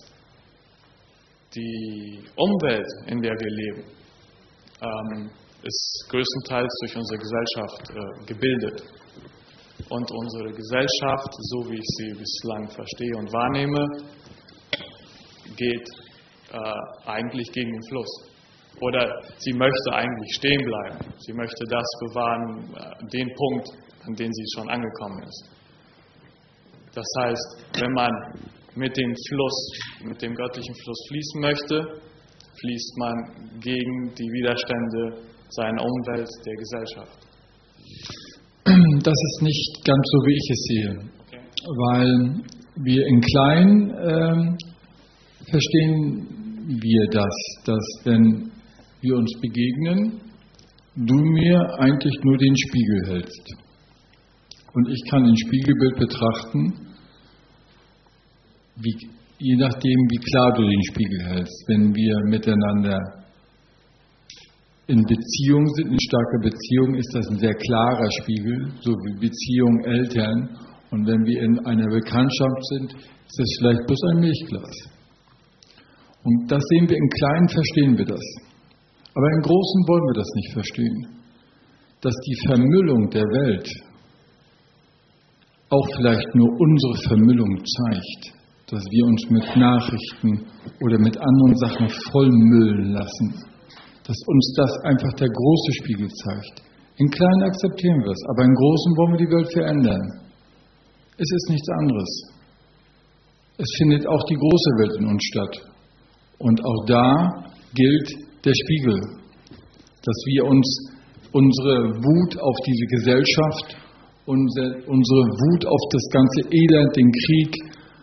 die Umwelt, in der wir leben, ist größtenteils durch unsere Gesellschaft gebildet. Und unsere Gesellschaft, so wie ich sie bislang verstehe und wahrnehme, geht eigentlich gegen den Fluss. Oder sie möchte eigentlich stehen bleiben. Sie möchte das bewahren, den Punkt, an den sie schon angekommen ist. Das heißt, wenn man mit dem Fluss, mit dem göttlichen Fluss fließen möchte, fließt man gegen die Widerstände seiner Umwelt, der Gesellschaft. Das ist nicht ganz so, wie ich es sehe. Okay. Weil wir in klein verstehen wir das, dass wenn wir uns begegnen, du mir eigentlich nur den Spiegel hältst. Und ich kann ein Spiegelbild betrachten, je nachdem, wie klar du den Spiegel hältst. Wenn wir miteinander in Beziehung sind, in starker Beziehung, ist das ein sehr klarer Spiegel, so wie Beziehung Eltern. Und wenn wir in einer Bekanntschaft sind, ist das vielleicht bloß ein Milchglas. Und das sehen wir im Kleinen, verstehen wir das. Aber im Großen wollen wir das nicht verstehen. Dass die Vermüllung der Welt auch vielleicht nur unsere Vermüllung zeigt. Dass wir uns mit Nachrichten oder mit anderen Sachen vollmüllen lassen. Dass uns das einfach der große Spiegel zeigt. Im Kleinen akzeptieren wir es, aber im Großen wollen wir die Welt verändern. Es ist nichts anderes. Es findet auch die große Welt in uns statt. Und auch da gilt der Spiegel, dass wir uns unsere Wut auf diese Gesellschaft, unsere Wut auf das ganze Elend, den Krieg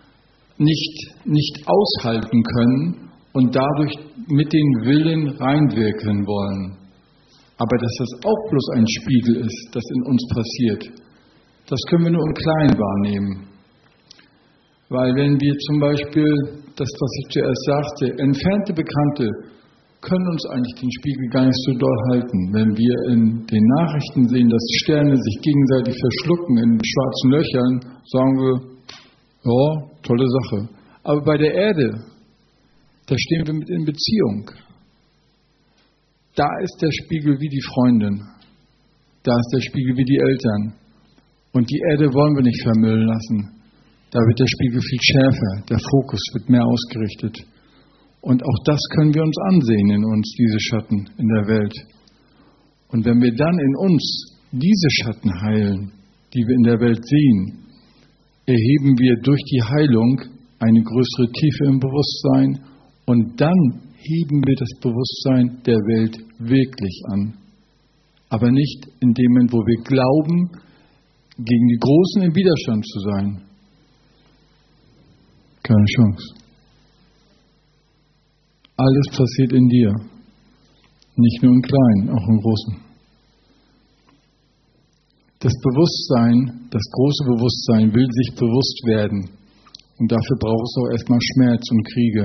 nicht aushalten können und dadurch mit den Willen reinwirken wollen. Aber dass das auch bloß ein Spiegel ist, das in uns passiert, das können wir nur im Kleinen wahrnehmen. Weil wenn wir zum Beispiel, das was ich zuerst sagte, entfernte Bekannte können uns eigentlich den Spiegel gar nicht so doll halten. Wenn wir in den Nachrichten sehen, dass Sterne sich gegenseitig verschlucken in schwarzen Löchern, sagen wir, ja, tolle Sache. Aber bei der Erde, da stehen wir mit in Beziehung. Da ist der Spiegel wie die Freundin. Da ist der Spiegel wie die Eltern. Und die Erde wollen wir nicht vermüllen lassen. Da wird der Spiegel viel schärfer. Der Fokus wird mehr ausgerichtet. Und auch das können wir uns ansehen in uns, diese Schatten in der Welt. Und wenn wir dann in uns diese Schatten heilen, die wir in der Welt sehen, erheben wir durch die Heilung eine größere Tiefe im Bewusstsein und dann heben wir das Bewusstsein der Welt wirklich an. Aber nicht in dem Moment, wo wir glauben, gegen die Großen im Widerstand zu sein. Keine Chance. Alles passiert in dir. Nicht nur im Kleinen, auch im Großen. Das Bewusstsein, das große Bewusstsein will sich bewusst werden. Und dafür braucht es auch erstmal Schmerz und Kriege.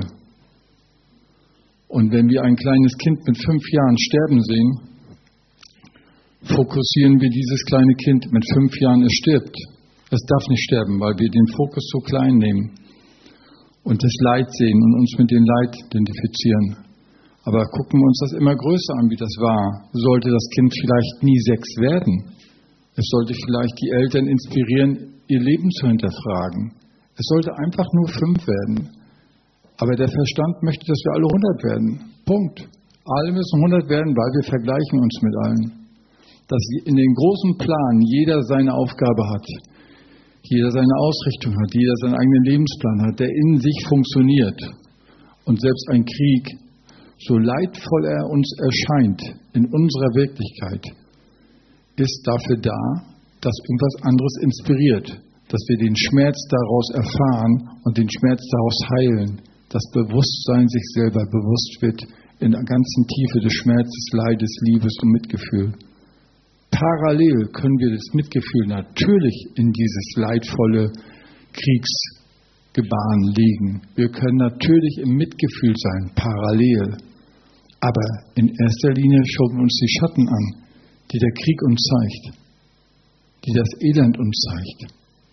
Und wenn wir ein kleines Kind mit 5 Jahren sterben sehen, fokussieren wir dieses kleine Kind mit 5 Jahren, es stirbt. Es darf nicht sterben, weil wir den Fokus so klein nehmen und das Leid sehen und uns mit dem Leid identifizieren. Aber gucken wir uns das immer größer an, wie das war. Sollte das Kind vielleicht nie 6 werden? Es sollte vielleicht die Eltern inspirieren, ihr Leben zu hinterfragen. Es sollte einfach nur 5 werden. Aber der Verstand möchte, dass wir alle 100 werden. Punkt. Alle müssen 100 werden, weil wir vergleichen uns mit allen. Dass in den großen Plan jeder seine Aufgabe hat, jeder seine Ausrichtung hat, jeder seinen eigenen Lebensplan hat, der in sich funktioniert. Und selbst ein Krieg, so leidvoll er uns erscheint in unserer Wirklichkeit, ist dafür da, dass irgendwas anderes inspiriert, dass wir den Schmerz daraus erfahren und den Schmerz daraus heilen, dass Bewusstsein sich selber bewusst wird in der ganzen Tiefe des Schmerzes, Leides, Liebes und Mitgefühl. Parallel können wir das Mitgefühl natürlich in dieses leidvolle Kriegsgebaren legen. Wir können natürlich im Mitgefühl sein, parallel. Aber in erster Linie schauen wir uns die Schatten an, die der Krieg uns zeigt, die das Elend uns zeigt.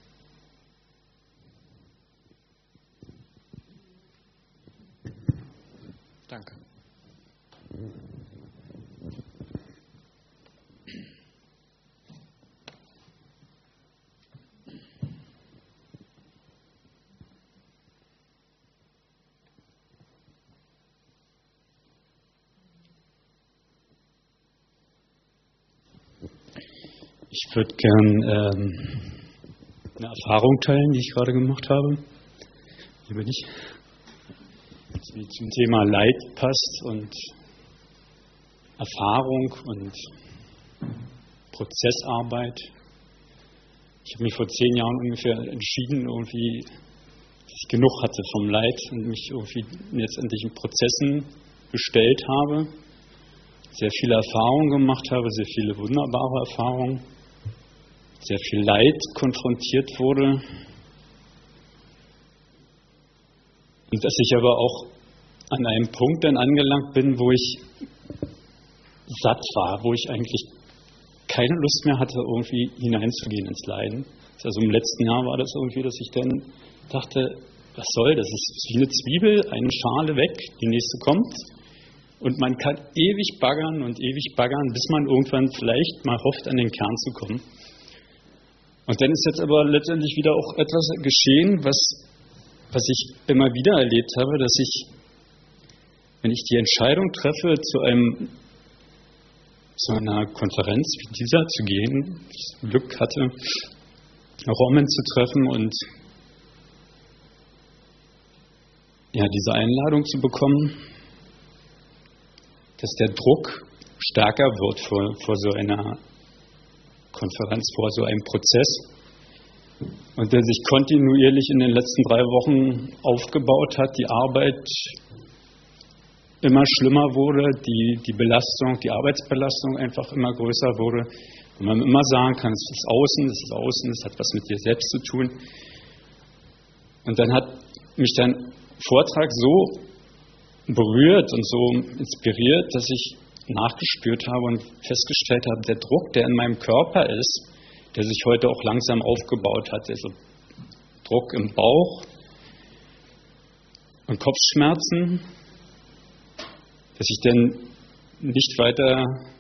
Danke. Ich würde gern eine Erfahrung teilen, die ich gerade gemacht habe. Hier bin ich. Die zum Thema Leid passt und Erfahrung und Prozessarbeit. Ich habe mich vor 10 Jahren ungefähr entschieden, irgendwie, dass ich genug hatte vom Leid und mich irgendwie letztendlich in Prozessen gestellt habe. Sehr viele Erfahrungen gemacht habe, sehr viele wunderbare Erfahrungen. Sehr viel Leid konfrontiert wurde. Und dass ich aber auch an einem Punkt dann angelangt bin, wo ich satt war, wo ich eigentlich keine Lust mehr hatte, irgendwie hineinzugehen ins Leiden. Also im letzten Jahr war das irgendwie, dass ich dann dachte, was soll das? Es ist wie eine Zwiebel, eine Schale weg, die nächste kommt. Und man kann ewig baggern, bis man irgendwann vielleicht mal hofft, an den Kern zu kommen. Und dann ist jetzt aber letztendlich wieder auch etwas geschehen, was ich immer wieder erlebt habe, dass ich, wenn ich die Entscheidung treffe, zu einer Konferenz wie dieser zu gehen, das Glück hatte, Roman zu treffen und ja, diese Einladung zu bekommen, dass der Druck stärker wird vor so einer Konferenz, vor so einem Prozess und der sich kontinuierlich in den letzten 3 Wochen aufgebaut hat, die Arbeit immer schlimmer wurde, die Belastung, die Arbeitsbelastung einfach immer größer wurde und man immer sagen kann, es ist Außen, es hat was mit dir selbst zu tun. Und dann hat mich dein Vortrag so berührt und so inspiriert, dass ich nachgespürt habe und festgestellt habe, der Druck, der in meinem Körper ist, der sich heute auch langsam aufgebaut hat, also Druck im Bauch und Kopfschmerzen, dass ich dann nicht weiter,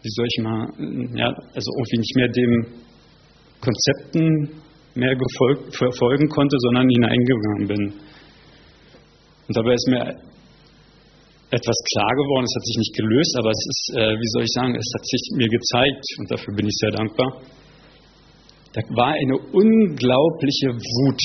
also irgendwie nicht mehr dem Konzepten mehr verfolgen konnte, sondern hineingegangen bin. Und dabei ist mir etwas klar geworden, es hat sich nicht gelöst, aber es ist, es hat sich mir gezeigt und dafür bin ich sehr dankbar. Da war eine unglaubliche Wut,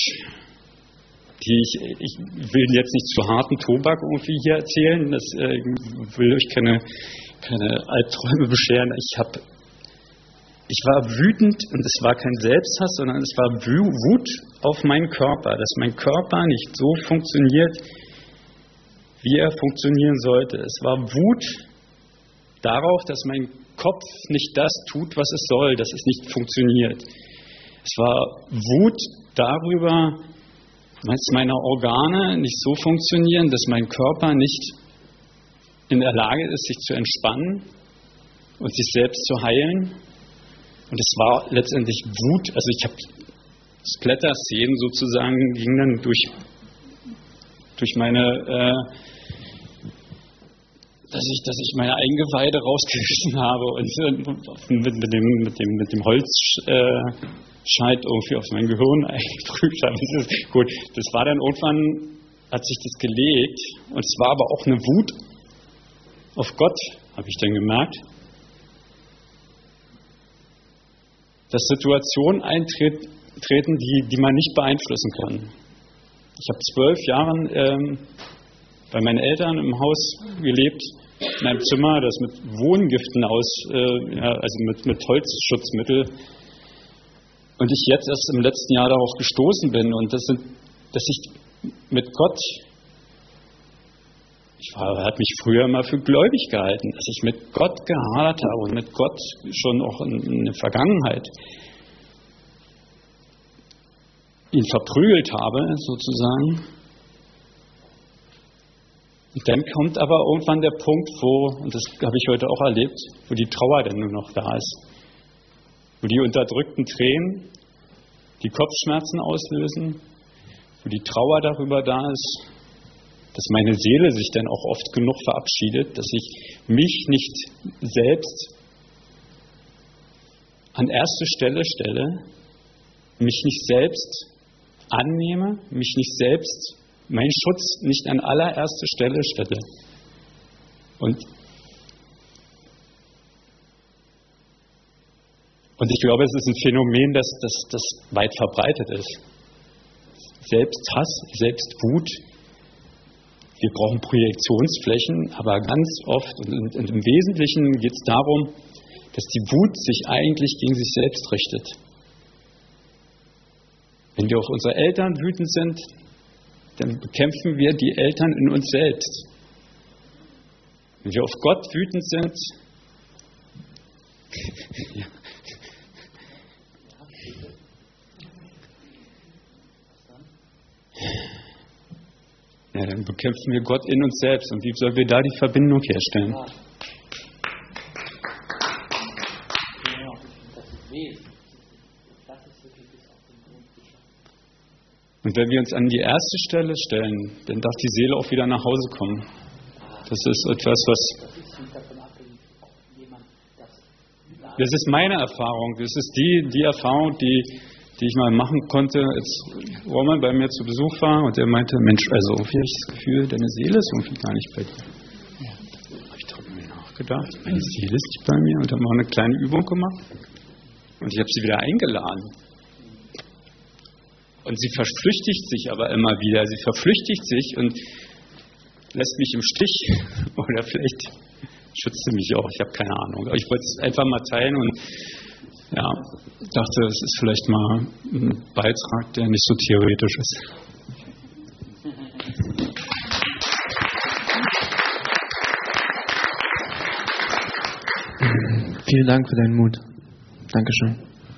ich will jetzt nicht zu harten Tobak irgendwie hier erzählen, ich will euch keine Albträume bescheren. Ich war wütend und es war kein Selbsthass, sondern es war Wut auf meinen Körper, dass mein Körper nicht so funktioniert, wie er funktionieren sollte. Es war Wut darauf, dass mein Kopf nicht das tut, was es soll, dass es nicht funktioniert. Es war Wut darüber, dass meine Organe nicht so funktionieren, dass mein Körper nicht in der Lage ist, sich zu entspannen und sich selbst zu heilen. Und es war letztendlich Wut, also ich habe Splatter-Szenen sozusagen, gingen dann durch meine, dass ich meine Eingeweide rausgerissen habe und mit dem Holzscheit irgendwie auf mein Gehirn eingeprüft habe. Gut, das war dann irgendwann, hat sich das gelegt und es war aber auch eine Wut auf Gott, habe ich dann gemerkt, dass Situationen eintreten, die man nicht beeinflussen kann. Ich habe 12 Jahre bei meinen Eltern im Haus gelebt, in einem Zimmer, das mit Wohngiften also mit Holzschutzmittel. Und ich jetzt erst im letzten Jahr darauf gestoßen bin und dass ich mit Gott, hat mich früher immer für gläubig gehalten, dass ich mit Gott gehadert habe und mit Gott schon auch in der Vergangenheit ihn verprügelt habe, sozusagen. Und dann kommt aber irgendwann der Punkt, und das habe ich heute auch erlebt, wo die Trauer dann nur noch da ist. Wo die unterdrückten Tränen die Kopfschmerzen auslösen, wo die Trauer darüber da ist, dass meine Seele sich dann auch oft genug verabschiedet, dass ich mich nicht selbst an erste Stelle stelle, mich nicht selbst annehme, mich nicht selbst, meinen Schutz nicht an allererste Stelle stelle. Und ich glaube, es ist ein Phänomen, das weit verbreitet ist. Selbsthass, Selbstwut. Wir brauchen Projektionsflächen, aber ganz oft und im Wesentlichen geht es darum, dass die Wut sich eigentlich gegen sich selbst richtet. Wenn wir auf unsere Eltern wütend sind, dann bekämpfen wir die Eltern in uns selbst. Wenn wir auf Gott wütend sind, dann bekämpfen wir Gott in uns selbst. Und wie sollen wir da die Verbindung herstellen? Und Und wenn wir uns an die erste Stelle stellen, dann darf die Seele auch wieder nach Hause kommen. Das ist etwas, das ist meine Erfahrung. Das ist die Erfahrung, die ich mal machen konnte, als Roman bei mir zu Besuch war und er meinte, Mensch, also irgendwie habe ich das Gefühl, deine Seele ist irgendwie gar nicht bei dir. Ja. Da habe ich darüber nachgedacht, meine Seele ist nicht bei mir, und dann haben wir eine kleine Übung gemacht und ich habe sie wieder eingeladen. Und sie verflüchtigt sich aber immer wieder. Sie verflüchtigt sich und lässt mich im Stich oder vielleicht schützt sie mich auch, ich habe keine Ahnung. Aber ich wollte es einfach mal teilen und ja, dachte, es ist vielleicht mal ein Beitrag, der nicht so theoretisch ist. Vielen Dank für deinen Mut. Dankeschön.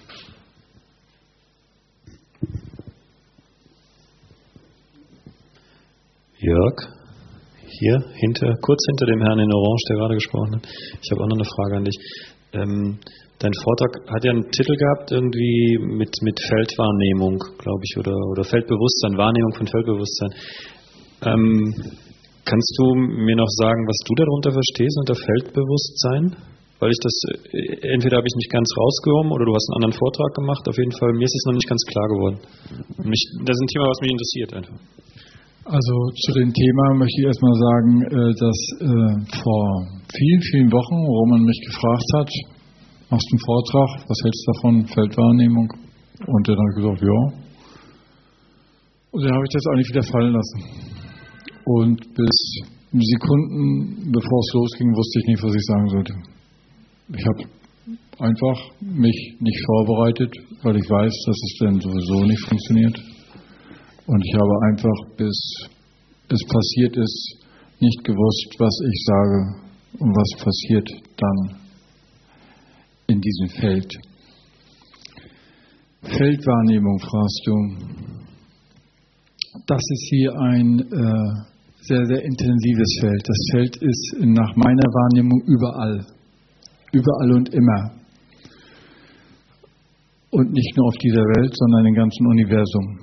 Jörg, hier, kurz hinter dem Herrn in Orange, der gerade gesprochen hat. Ich habe auch noch eine Frage an dich. Dein Vortrag hat ja einen Titel gehabt, irgendwie mit Feldwahrnehmung, glaube ich, oder Feldbewusstsein, Wahrnehmung von Feldbewusstsein. Kannst du mir noch sagen, was du darunter verstehst unter Feldbewusstsein? Weil entweder habe ich nicht ganz rausgehoben oder du hast einen anderen Vortrag gemacht. Auf jeden Fall, mir ist es noch nicht ganz klar geworden. Das ist ein Thema, was mich interessiert einfach. Also zu dem Thema möchte ich erstmal sagen, dass vor vielen, vielen Wochen Roman mich gefragt hat, machst du einen Vortrag, was hältst du davon, Feldwahrnehmung? Und dann habe ich gesagt, ja. Und dann habe ich das auch nicht wieder fallen lassen. Und bis Sekunden, bevor es losging, wusste ich nicht, was ich sagen sollte. Ich habe einfach mich nicht vorbereitet, weil ich weiß, dass es dann sowieso nicht funktioniert. Und ich habe einfach, bis es passiert ist, nicht gewusst, was ich sage und was passiert dann in diesem Feld. Feldwahrnehmung, fragst du. Das ist hier ein sehr, sehr intensives Feld. Das Feld ist nach meiner Wahrnehmung überall. Überall und immer. Und nicht nur auf dieser Welt, sondern im ganzen Universum.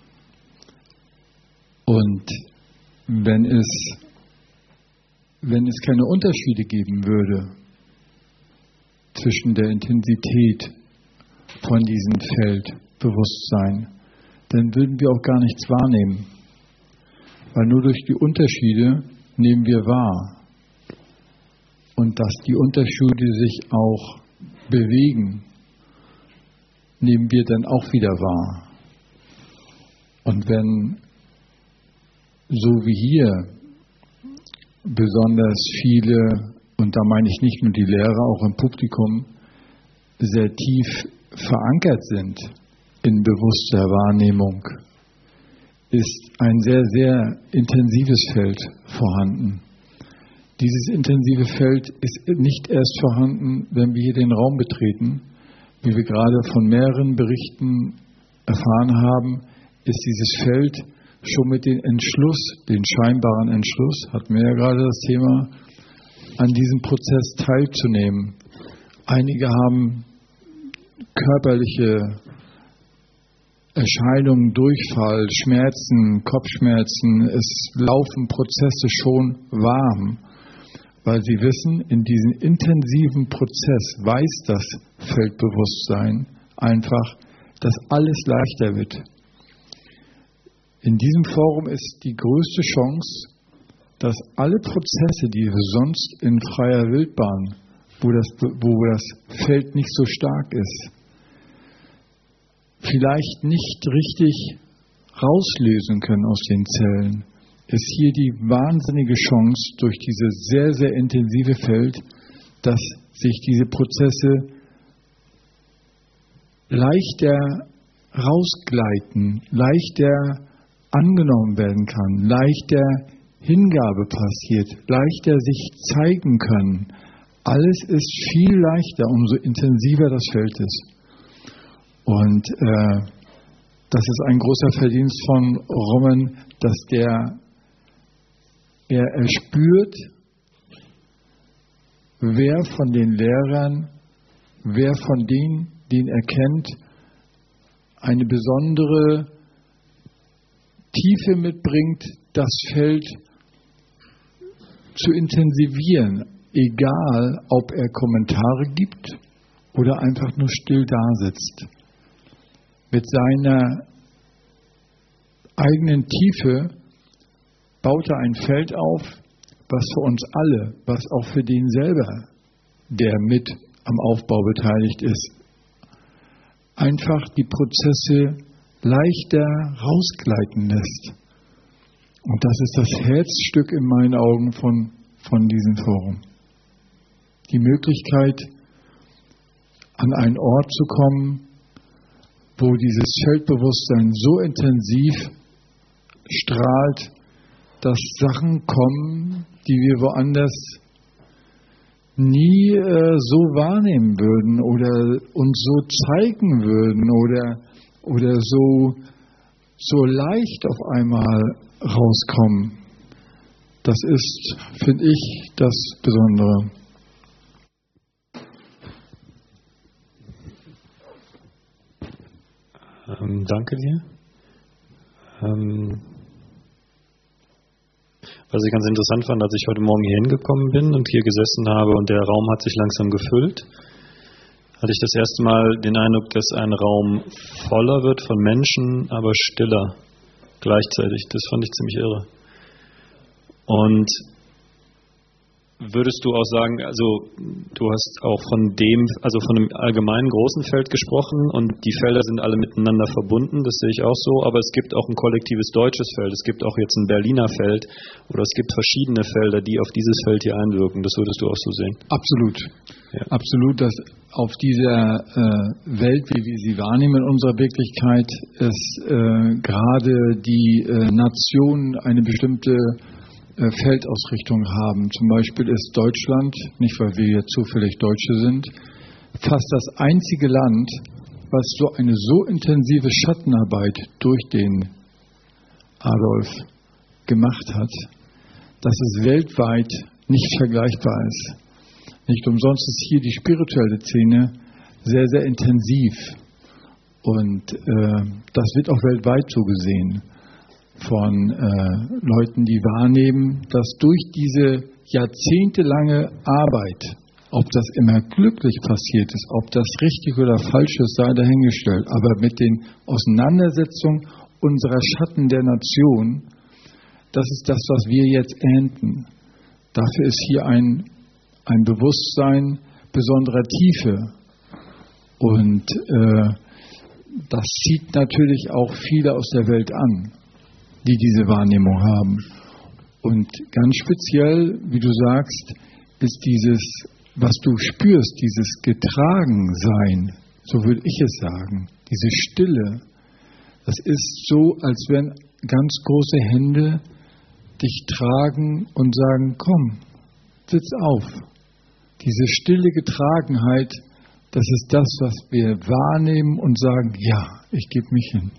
Und wenn es keine Unterschiede geben würde zwischen der Intensität von diesem Feldbewusstsein, dann würden wir auch gar nichts wahrnehmen. Weil nur durch die Unterschiede nehmen wir wahr. Und dass die Unterschiede sich auch bewegen, nehmen wir dann auch wieder wahr. Und wenn, so wie hier, besonders viele, und da meine ich nicht nur die Lehrer, auch im Publikum, sehr tief verankert sind in bewusster Wahrnehmung, ist ein sehr, sehr intensives Feld vorhanden. Dieses intensive Feld ist nicht erst vorhanden, wenn wir hier den Raum betreten. Wie wir gerade von mehreren Berichten erfahren haben, ist dieses Feld schon mit dem Entschluss, den scheinbaren Entschluss, hatten wir ja gerade das Thema, an diesem Prozess teilzunehmen. Einige haben körperliche Erscheinungen, Durchfall, Schmerzen, Kopfschmerzen. Es laufen Prozesse schon warm, weil sie wissen, in diesem intensiven Prozess weiß das Feldbewusstsein einfach, dass alles leichter wird. In diesem Forum ist die größte Chance, dass alle Prozesse, die wir sonst in freier Wildbahn, wo das Feld nicht so stark ist, vielleicht nicht richtig rauslösen können aus den Zellen, ist hier die wahnsinnige Chance durch dieses sehr, sehr intensive Feld, dass sich diese Prozesse leichter rausgleiten, leichter angenommen werden kann, leichter Hingabe passiert, leichter sich zeigen können. Alles ist viel leichter, umso intensiver das Feld ist. Und das ist ein großer Verdienst von Roman, dass er erspürt, wer von den Lehrern, wer von denen, den er kennt, eine besondere Tiefe mitbringt, das Feld zu intensivieren, egal ob er Kommentare gibt oder einfach nur still dasitzt. Mit seiner eigenen Tiefe baut er ein Feld auf, was für uns alle, was auch für den selber, der mit am Aufbau beteiligt ist, einfach die Prozesse leichter rausgleiten lässt. Und das ist das Herzstück in meinen Augen von diesem Forum. Die Möglichkeit, an einen Ort zu kommen, wo dieses Feldbewusstsein so intensiv strahlt, dass Sachen kommen, die wir woanders nie so wahrnehmen würden oder uns so zeigen würden oder so leicht auf einmal rauskommen. Das ist, finde ich, das Besondere. Danke dir. Was ich ganz interessant fand, als ich heute Morgen hier hingekommen bin und hier gesessen habe und der Raum hat sich langsam gefüllt, hatte ich das erste Mal den Eindruck, dass ein Raum voller wird von Menschen, aber stiller gleichzeitig. Das fand ich ziemlich irre. Und würdest du auch sagen, also du hast auch von einem allgemeinen großen Feld gesprochen und die Felder sind alle miteinander verbunden, das sehe ich auch so, aber es gibt auch ein kollektives deutsches Feld, es gibt auch jetzt ein Berliner Feld oder es gibt verschiedene Felder, die auf dieses Feld hier einwirken. Das würdest du auch so sehen? Absolut. Ja. Absolut, dass auf dieser Welt, wie wir sie wahrnehmen in unserer Wirklichkeit, es gerade die Nationen eine bestimmte Feldausrichtung haben. Zum Beispiel ist Deutschland, nicht weil wir jetzt zufällig Deutsche sind, fast das einzige Land, was so eine so intensive Schattenarbeit durch den Adolf gemacht hat, dass es weltweit nicht vergleichbar ist. Nicht umsonst ist hier die spirituelle Szene sehr, sehr intensiv. Und das wird auch weltweit so gesehen von Leuten, die wahrnehmen, dass durch diese jahrzehntelange Arbeit, ob das immer glücklich passiert ist, ob das richtig oder falsch ist, sei dahingestellt, aber mit den Auseinandersetzungen unserer Schatten der Nation, das ist das, was wir jetzt ernten. Dafür ist hier ein Bewusstsein besonderer Tiefe. Und das zieht natürlich auch viele aus der Welt an, die diese Wahrnehmung haben. Und ganz speziell, wie du sagst, ist dieses, was du spürst, dieses Getragensein, so würde ich es sagen, diese Stille, das ist so, als wenn ganz große Hände dich tragen und sagen, komm, sitz auf. Diese stille Getragenheit, das ist das, was wir wahrnehmen und sagen, ja, ich gebe mich hin.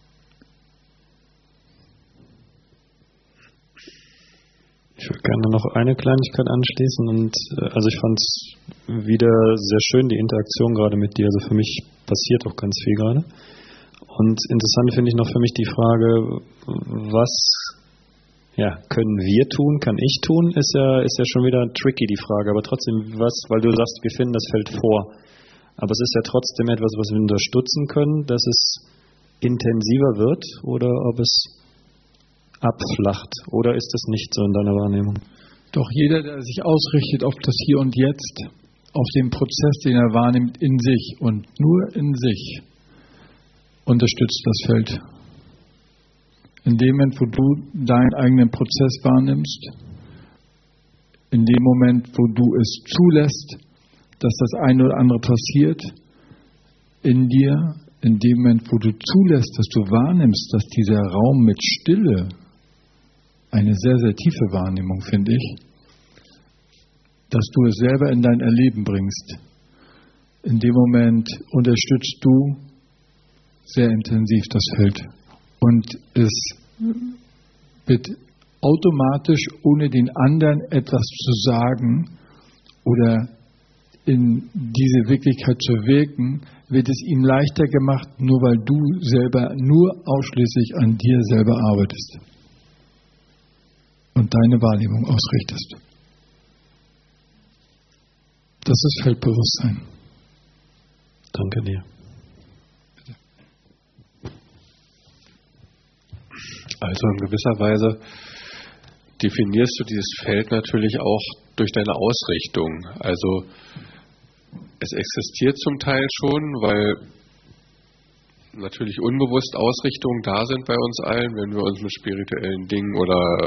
Ich würde gerne noch eine Kleinigkeit anschließen und also ich fand es wieder sehr schön, die Interaktion gerade mit dir. Also für mich passiert auch ganz viel gerade. Und interessant finde ich noch für mich die Frage, was können wir tun, kann ich tun, ist ja schon wieder tricky die Frage. Aber trotzdem, weil du sagst, wir finden das Feld vor. Aber es ist ja trotzdem etwas, was wir unterstützen können, dass es intensiver wird oder ob es abflacht. Oder ist das nicht so in deiner Wahrnehmung? Doch jeder, der sich ausrichtet auf das Hier und Jetzt, auf den Prozess, den er wahrnimmt, in sich und nur in sich, unterstützt das Feld. In dem Moment, wo du deinen eigenen Prozess wahrnimmst, in dem Moment, wo du es zulässt, dass das eine oder andere passiert in dir, in dem Moment, wo du zulässt, dass du wahrnimmst, dass dieser Raum mit Stille, eine sehr, sehr tiefe Wahrnehmung, finde ich, dass du es selber in dein Erleben bringst. In dem Moment unterstützt du sehr intensiv das Feld. Und es wird automatisch, ohne den anderen etwas zu sagen oder in diese Wirklichkeit zu wirken, wird es ihm leichter gemacht, nur weil du selber nur ausschließlich an dir selber arbeitest und deine Wahrnehmung ausrichtest. Das ist Feldbewusstsein. Danke dir. Also in gewisser Weise definierst du dieses Feld natürlich auch durch deine Ausrichtung. Also es existiert zum Teil schon, weil natürlich unbewusst Ausrichtungen da sind bei uns allen, wenn wir uns mit spirituellen Dingen oder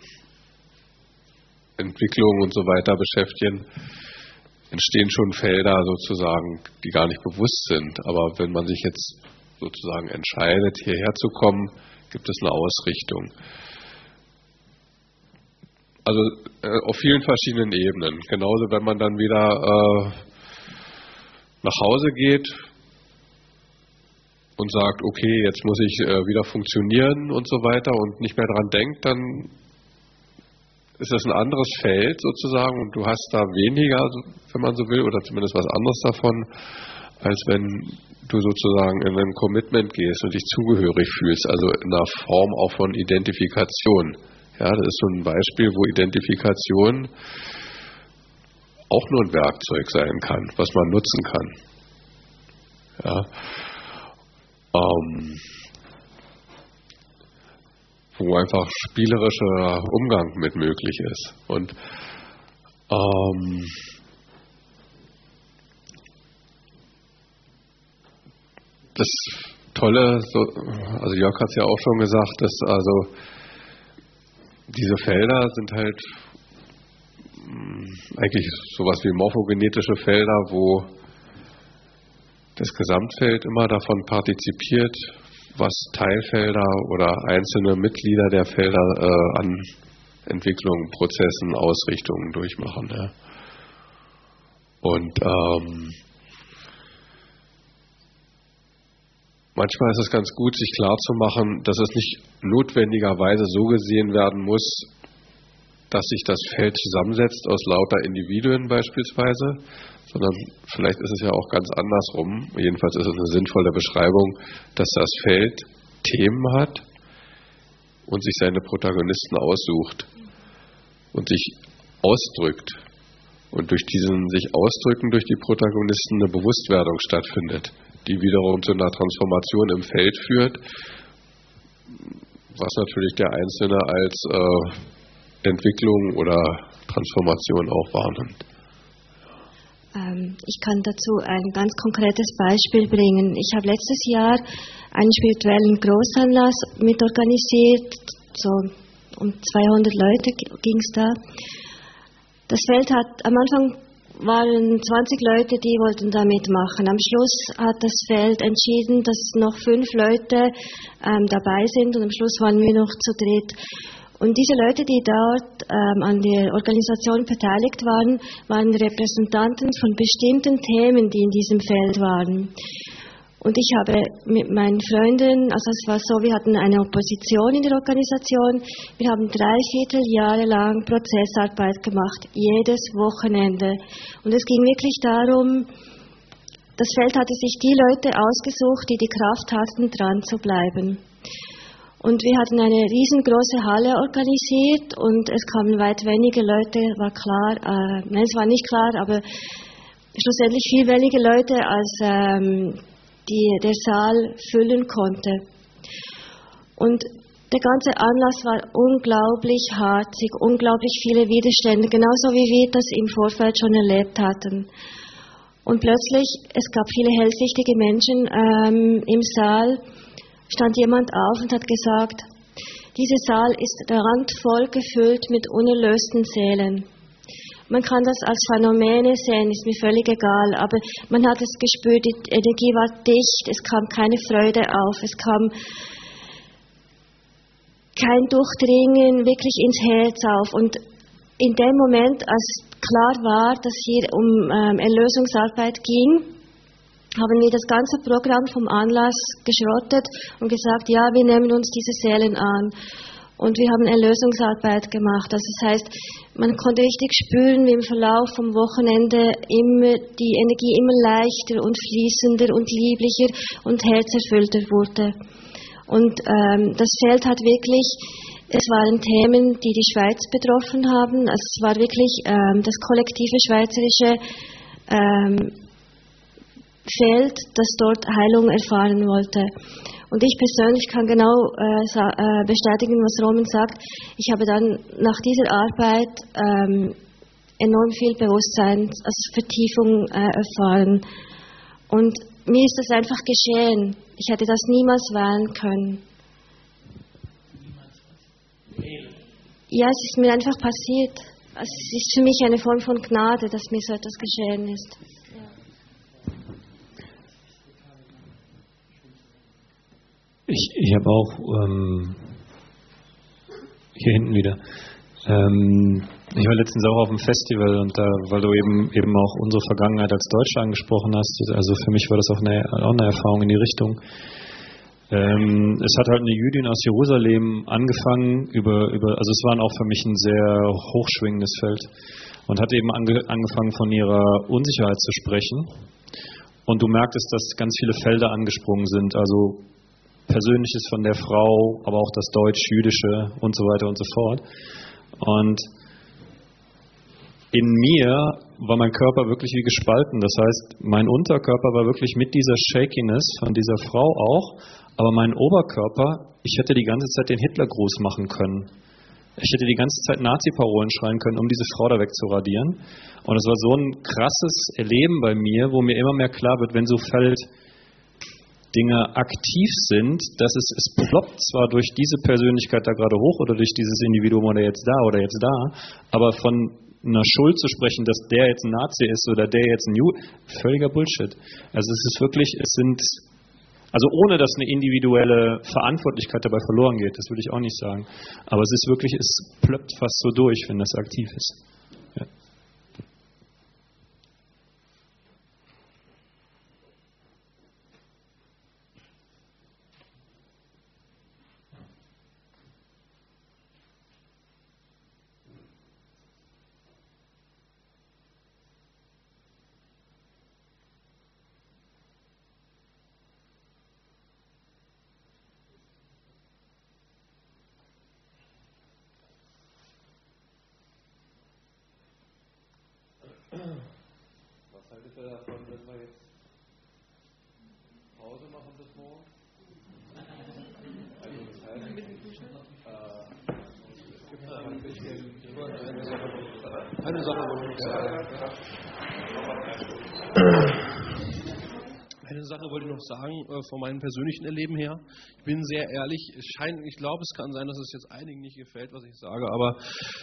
Entwicklungen und so weiter beschäftigen, entstehen schon Felder sozusagen, die gar nicht bewusst sind. Aber wenn man sich jetzt sozusagen entscheidet, hierher zu kommen, gibt es eine Ausrichtung. Also auf vielen verschiedenen Ebenen. Genauso, wenn man dann wieder nach Hause geht und sagt, okay, jetzt muss ich wieder funktionieren und so weiter und nicht mehr dran denkt, dann ist das ein anderes Feld sozusagen und du hast da weniger, wenn man so will, oder zumindest was anderes davon, als wenn du sozusagen in ein Commitment gehst und dich zugehörig fühlst, also in einer Form auch von Identifikation. Ja, das ist so ein Beispiel, wo Identifikation auch nur ein Werkzeug sein kann, was man nutzen kann. Ja. Wo einfach spielerischer Umgang mit möglich ist. Und das Tolle, also Jörg hat es ja auch schon gesagt, dass also diese Felder sind halt eigentlich sowas wie morphogenetische Felder, wo das Gesamtfeld immer davon partizipiert, was Teilfelder oder einzelne Mitglieder der Felder an Entwicklungen, Prozessen, Ausrichtungen durchmachen. Ja. Und manchmal ist es ganz gut, sich klarzumachen, dass es nicht notwendigerweise so gesehen werden muss, dass sich das Feld zusammensetzt aus lauter Individuen beispielsweise, sondern vielleicht ist es ja auch ganz andersrum. Jedenfalls ist es eine sinnvolle Beschreibung, dass das Feld Themen hat und sich seine Protagonisten aussucht und sich ausdrückt. Und durch diesen sich ausdrücken durch die Protagonisten eine Bewusstwerdung stattfindet, die wiederum zu einer Transformation im Feld führt, was natürlich der Einzelne als Entwicklung oder Transformation auch wahrnimmt. Ich kann dazu ein ganz konkretes Beispiel bringen. Ich habe letztes Jahr einen spirituellen Großanlass mitorganisiert, so um 200 Leute ging es da. Das Feld hat, am Anfang waren 20 Leute, die wollten da mitmachen. Am Schluss hat das Feld entschieden, dass noch 5 Leute dabei sind und am Schluss waren wir noch zu dritt. Und diese Leute, die dort an der Organisation beteiligt waren, waren Repräsentanten von bestimmten Themen, die in diesem Feld waren. Und ich habe mit meinen Freunden, also es war so, wir hatten eine Opposition in der Organisation, wir haben 3/4 Jahre lang Prozessarbeit gemacht, jedes Wochenende. Und es ging wirklich darum, das Feld hatte sich die Leute ausgesucht, die die Kraft hatten, dran zu bleiben. Und wir hatten eine riesengroße Halle organisiert und es kamen weit weniger Leute, war klar, nein, es war nicht klar, aber schlussendlich viel weniger Leute, als der Saal füllen konnte. Und der ganze Anlass war unglaublich harzig, unglaublich viele Widerstände, genauso wie wir das im Vorfeld schon erlebt hatten. Und plötzlich, es gab viele hellsichtige Menschen im Saal, stand jemand auf und hat gesagt, dieser Saal ist randvoll gefüllt mit unerlösten Seelen. Man kann das als Phänomene sehen, ist mir völlig egal, aber man hat es gespürt, die Energie war dicht, es kam keine Freude auf, es kam kein Durchdringen wirklich ins Herz auf. Und in dem Moment, als klar war, dass hier um Erlösungsarbeit ging, haben wir das ganze Programm vom Anlass geschrottet und gesagt, ja, wir nehmen uns diese Seelen an. Und wir haben Erlösungsarbeit gemacht. Also das heißt, man konnte richtig spüren, wie im Verlauf vom Wochenende immer die Energie immer leichter und fließender und lieblicher und herzerfüllter wurde. Und das Feld hat wirklich, es waren Themen, die die Schweiz betroffen haben. Also es war wirklich das kollektive schweizerische Feld, das dort Heilung erfahren wollte. Und ich persönlich kann genau bestätigen, was Roman sagt. Ich habe dann nach dieser Arbeit enorm viel Bewusstsein, also Vertiefung erfahren. Und mir ist das einfach geschehen. Ich hätte das niemals wählen können. Ja, es ist mir einfach passiert. Also es ist für mich eine Form von Gnade, dass mir so etwas geschehen ist. Ich habe auch hier hinten wieder. Ich war letztens auch auf dem Festival und da, weil du eben auch unsere Vergangenheit als Deutsche angesprochen hast, also für mich war das auch eine Erfahrung in die Richtung. Es hat halt eine Jüdin aus Jerusalem angefangen also es war auch für mich ein sehr hochschwingendes Feld und hat eben angefangen von ihrer Unsicherheit zu sprechen und du merktest, dass ganz viele Felder angesprungen sind, also Persönliches von der Frau, aber auch das Deutsch-Jüdische und so weiter und so fort. Und in mir war mein Körper wirklich wie gespalten. Das heißt, mein Unterkörper war wirklich mit dieser Shakiness von dieser Frau auch, aber mein Oberkörper, ich hätte die ganze Zeit den Hitlergruß machen können. Ich hätte die ganze Zeit Nazi-Parolen schreien können, um diese Frau da wegzuradieren. Und es war so ein krasses Erleben bei mir, wo mir immer mehr klar wird, wenn so Feld Dinge aktiv sind, dass es ploppt zwar durch diese Persönlichkeit da gerade hoch oder durch dieses Individuum oder jetzt da, aber von einer Schuld zu sprechen, dass der jetzt ein Nazi ist oder der jetzt ein Jude, völliger Bullshit. Also es ist wirklich, also ohne dass eine individuelle Verantwortlichkeit dabei verloren geht, das würde ich auch nicht sagen, aber es ist wirklich, es ploppt fast so durch, wenn das aktiv ist. Ja. Was haltet ihr davon, wenn wir jetzt Pause machen bis morgen? Also das heißt, es gibt da ein bisschen eine Sache wollte ich noch sagen, von meinem persönlichen Erleben her. Ich bin sehr ehrlich, ich glaube, es kann sein, dass es jetzt einigen nicht gefällt, was ich sage, aber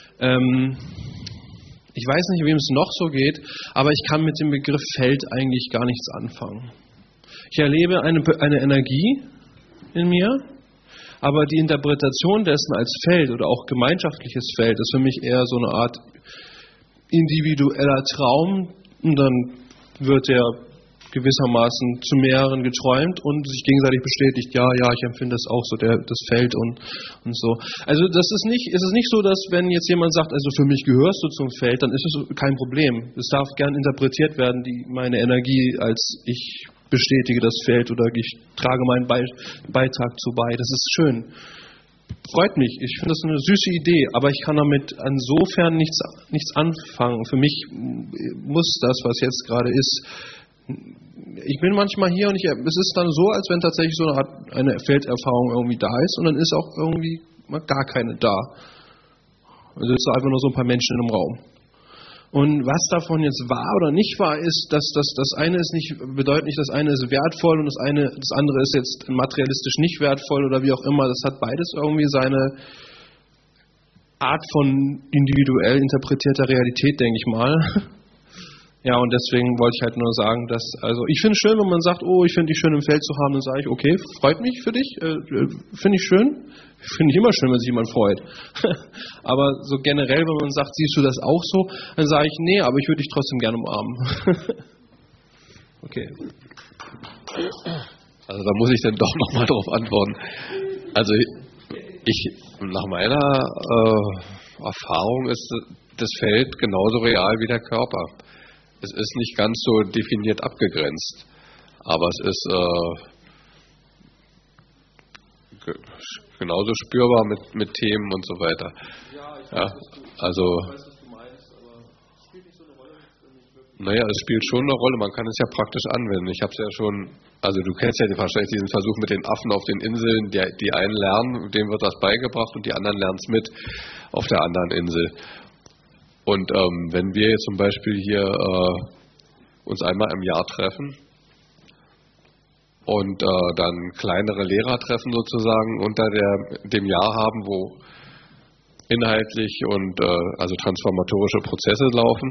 ich weiß nicht, wem es noch so geht, aber ich kann mit dem Begriff Feld eigentlich gar nichts anfangen. Ich erlebe eine Energie in mir, aber die Interpretation dessen als Feld oder auch gemeinschaftliches Feld ist für mich eher so eine Art individueller Traum und dann wird der gewissermaßen zu mehreren geträumt und sich gegenseitig bestätigt, ja, ich empfinde das auch so, das Feld und so. Also es ist nicht so, dass wenn jetzt jemand sagt, also für mich gehörst du zum Feld, dann ist es kein Problem. Es darf gern interpretiert werden, meine Energie als ich bestätige das Feld oder ich trage meinen Beitrag zu bei. Das ist schön. Freut mich. Ich finde das eine süße Idee, aber ich kann damit insofern nichts anfangen. Für mich muss das, was jetzt gerade ist, ich bin manchmal hier und es ist dann so, als wenn tatsächlich so eine Felderfahrung irgendwie da ist und dann ist auch irgendwie mal gar keine da. Also es sind einfach nur so ein paar Menschen im Raum. Und was davon jetzt wahr oder nicht wahr ist, das eine ist nicht, bedeutet nicht, das eine ist wertvoll und das andere ist jetzt materialistisch nicht wertvoll oder wie auch immer. Das hat beides irgendwie seine Art von individuell interpretierter Realität, denke ich mal. Ja, und deswegen wollte ich halt nur sagen, dass, also ich finde es schön, wenn man sagt, oh, ich finde dich schön im Feld zu haben, dann sage ich, okay, freut mich für dich, finde ich schön. Finde ich immer schön, wenn sich jemand freut. Aber so generell, wenn man sagt, siehst du das auch so, dann sage ich, nee, aber ich würde dich trotzdem gerne umarmen. Okay. Also da muss ich dann doch nochmal drauf antworten. Also Nach meiner Erfahrung ist das Feld genauso real wie der Körper. Es ist nicht ganz so definiert abgegrenzt, aber es ist genauso spürbar mit Themen und so weiter. Ja, also, naja, es spielt schon eine Rolle, man kann es ja praktisch anwenden. Ich habe es ja schon, also du kennst ja wahrscheinlich diesen Versuch mit den Affen auf den Inseln, die einen lernen, denen wird das beigebracht und die anderen lernen es mit auf der anderen Insel. Und wenn wir jetzt zum Beispiel hier uns einmal im Jahr treffen und dann kleinere Lehrertreffen sozusagen unter dem Jahr haben, wo inhaltlich und also transformatorische Prozesse laufen,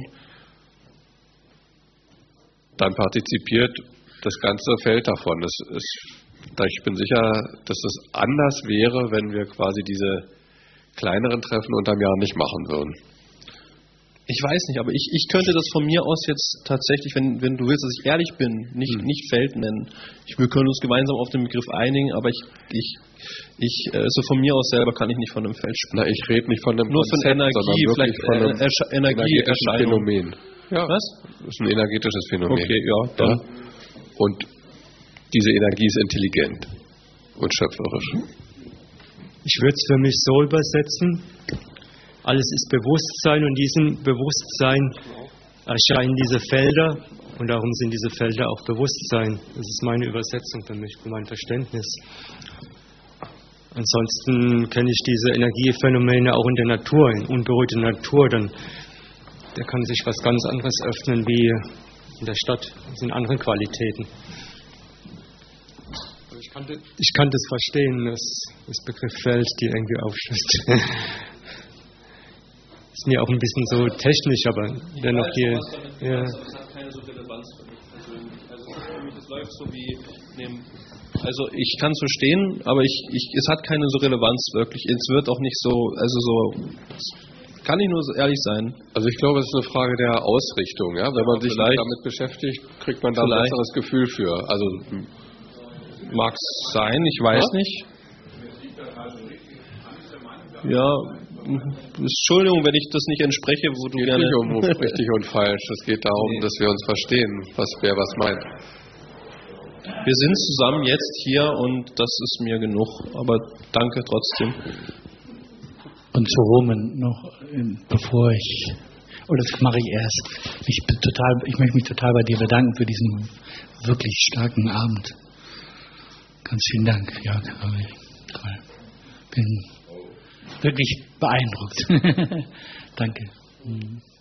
dann partizipiert das ganze Feld davon. Ich bin sicher, dass es anders wäre, wenn wir quasi diese kleineren Treffen unterm Jahr nicht machen würden. Ich weiß nicht, aber ich könnte das von mir aus jetzt tatsächlich, wenn du willst, dass ich ehrlich bin, nicht Feld nennen. Wir können uns gemeinsam auf den Begriff einigen, aber so von mir aus selber kann ich nicht von einem Feld sprechen. Ich rede nicht von einem nur Konzept, von Energie, vielleicht von einem energetischen Phänomen. Ja. Was? Das ist ein energetisches Phänomen. Okay, ja, dann. Ja? Und diese Energie ist intelligent und schöpferisch. Ich würde es für mich so übersetzen: Alles ist Bewusstsein, und in diesem Bewusstsein erscheinen diese Felder, und darum sind diese Felder auch Bewusstsein. Das ist meine Übersetzung für mich, für mein Verständnis. Ansonsten kenne ich diese Energiephänomene auch in der Natur, in unberührter Natur. Da kann sich was ganz anderes öffnen wie in der Stadt. Das sind andere Qualitäten. Ich kann das verstehen, das Begriff Feld, die irgendwie aufschließt. Ist mir auch ein bisschen so technisch, aber dennoch hier. Ja. Das hat keine so Relevanz für mich persönlich. Also für mich, es läuft so wie also ich kann es verstehen, aber es hat keine so Relevanz wirklich. Es wird auch nicht so, kann ich nur ehrlich sein. Also ich glaube, es ist eine Frage der Ausrichtung. Ja? Wenn man sich damit beschäftigt, kriegt man da ein besseres Gefühl für. Also mag es sein, ich weiß nicht. Ja, Entschuldigung, wenn ich das nicht entspreche, wo du gerne... Es geht nicht um richtig und falsch. Es geht darum, dass wir uns verstehen, wer was meint. Wir sind zusammen jetzt hier und das ist mir genug. Aber danke trotzdem. Und zu Roman noch, bevor das mache ich erst. Ich möchte mich total bei dir bedanken für diesen wirklich starken Abend. Ganz vielen Dank, Jörg. Ich bin wirklich beeindruckt. Danke.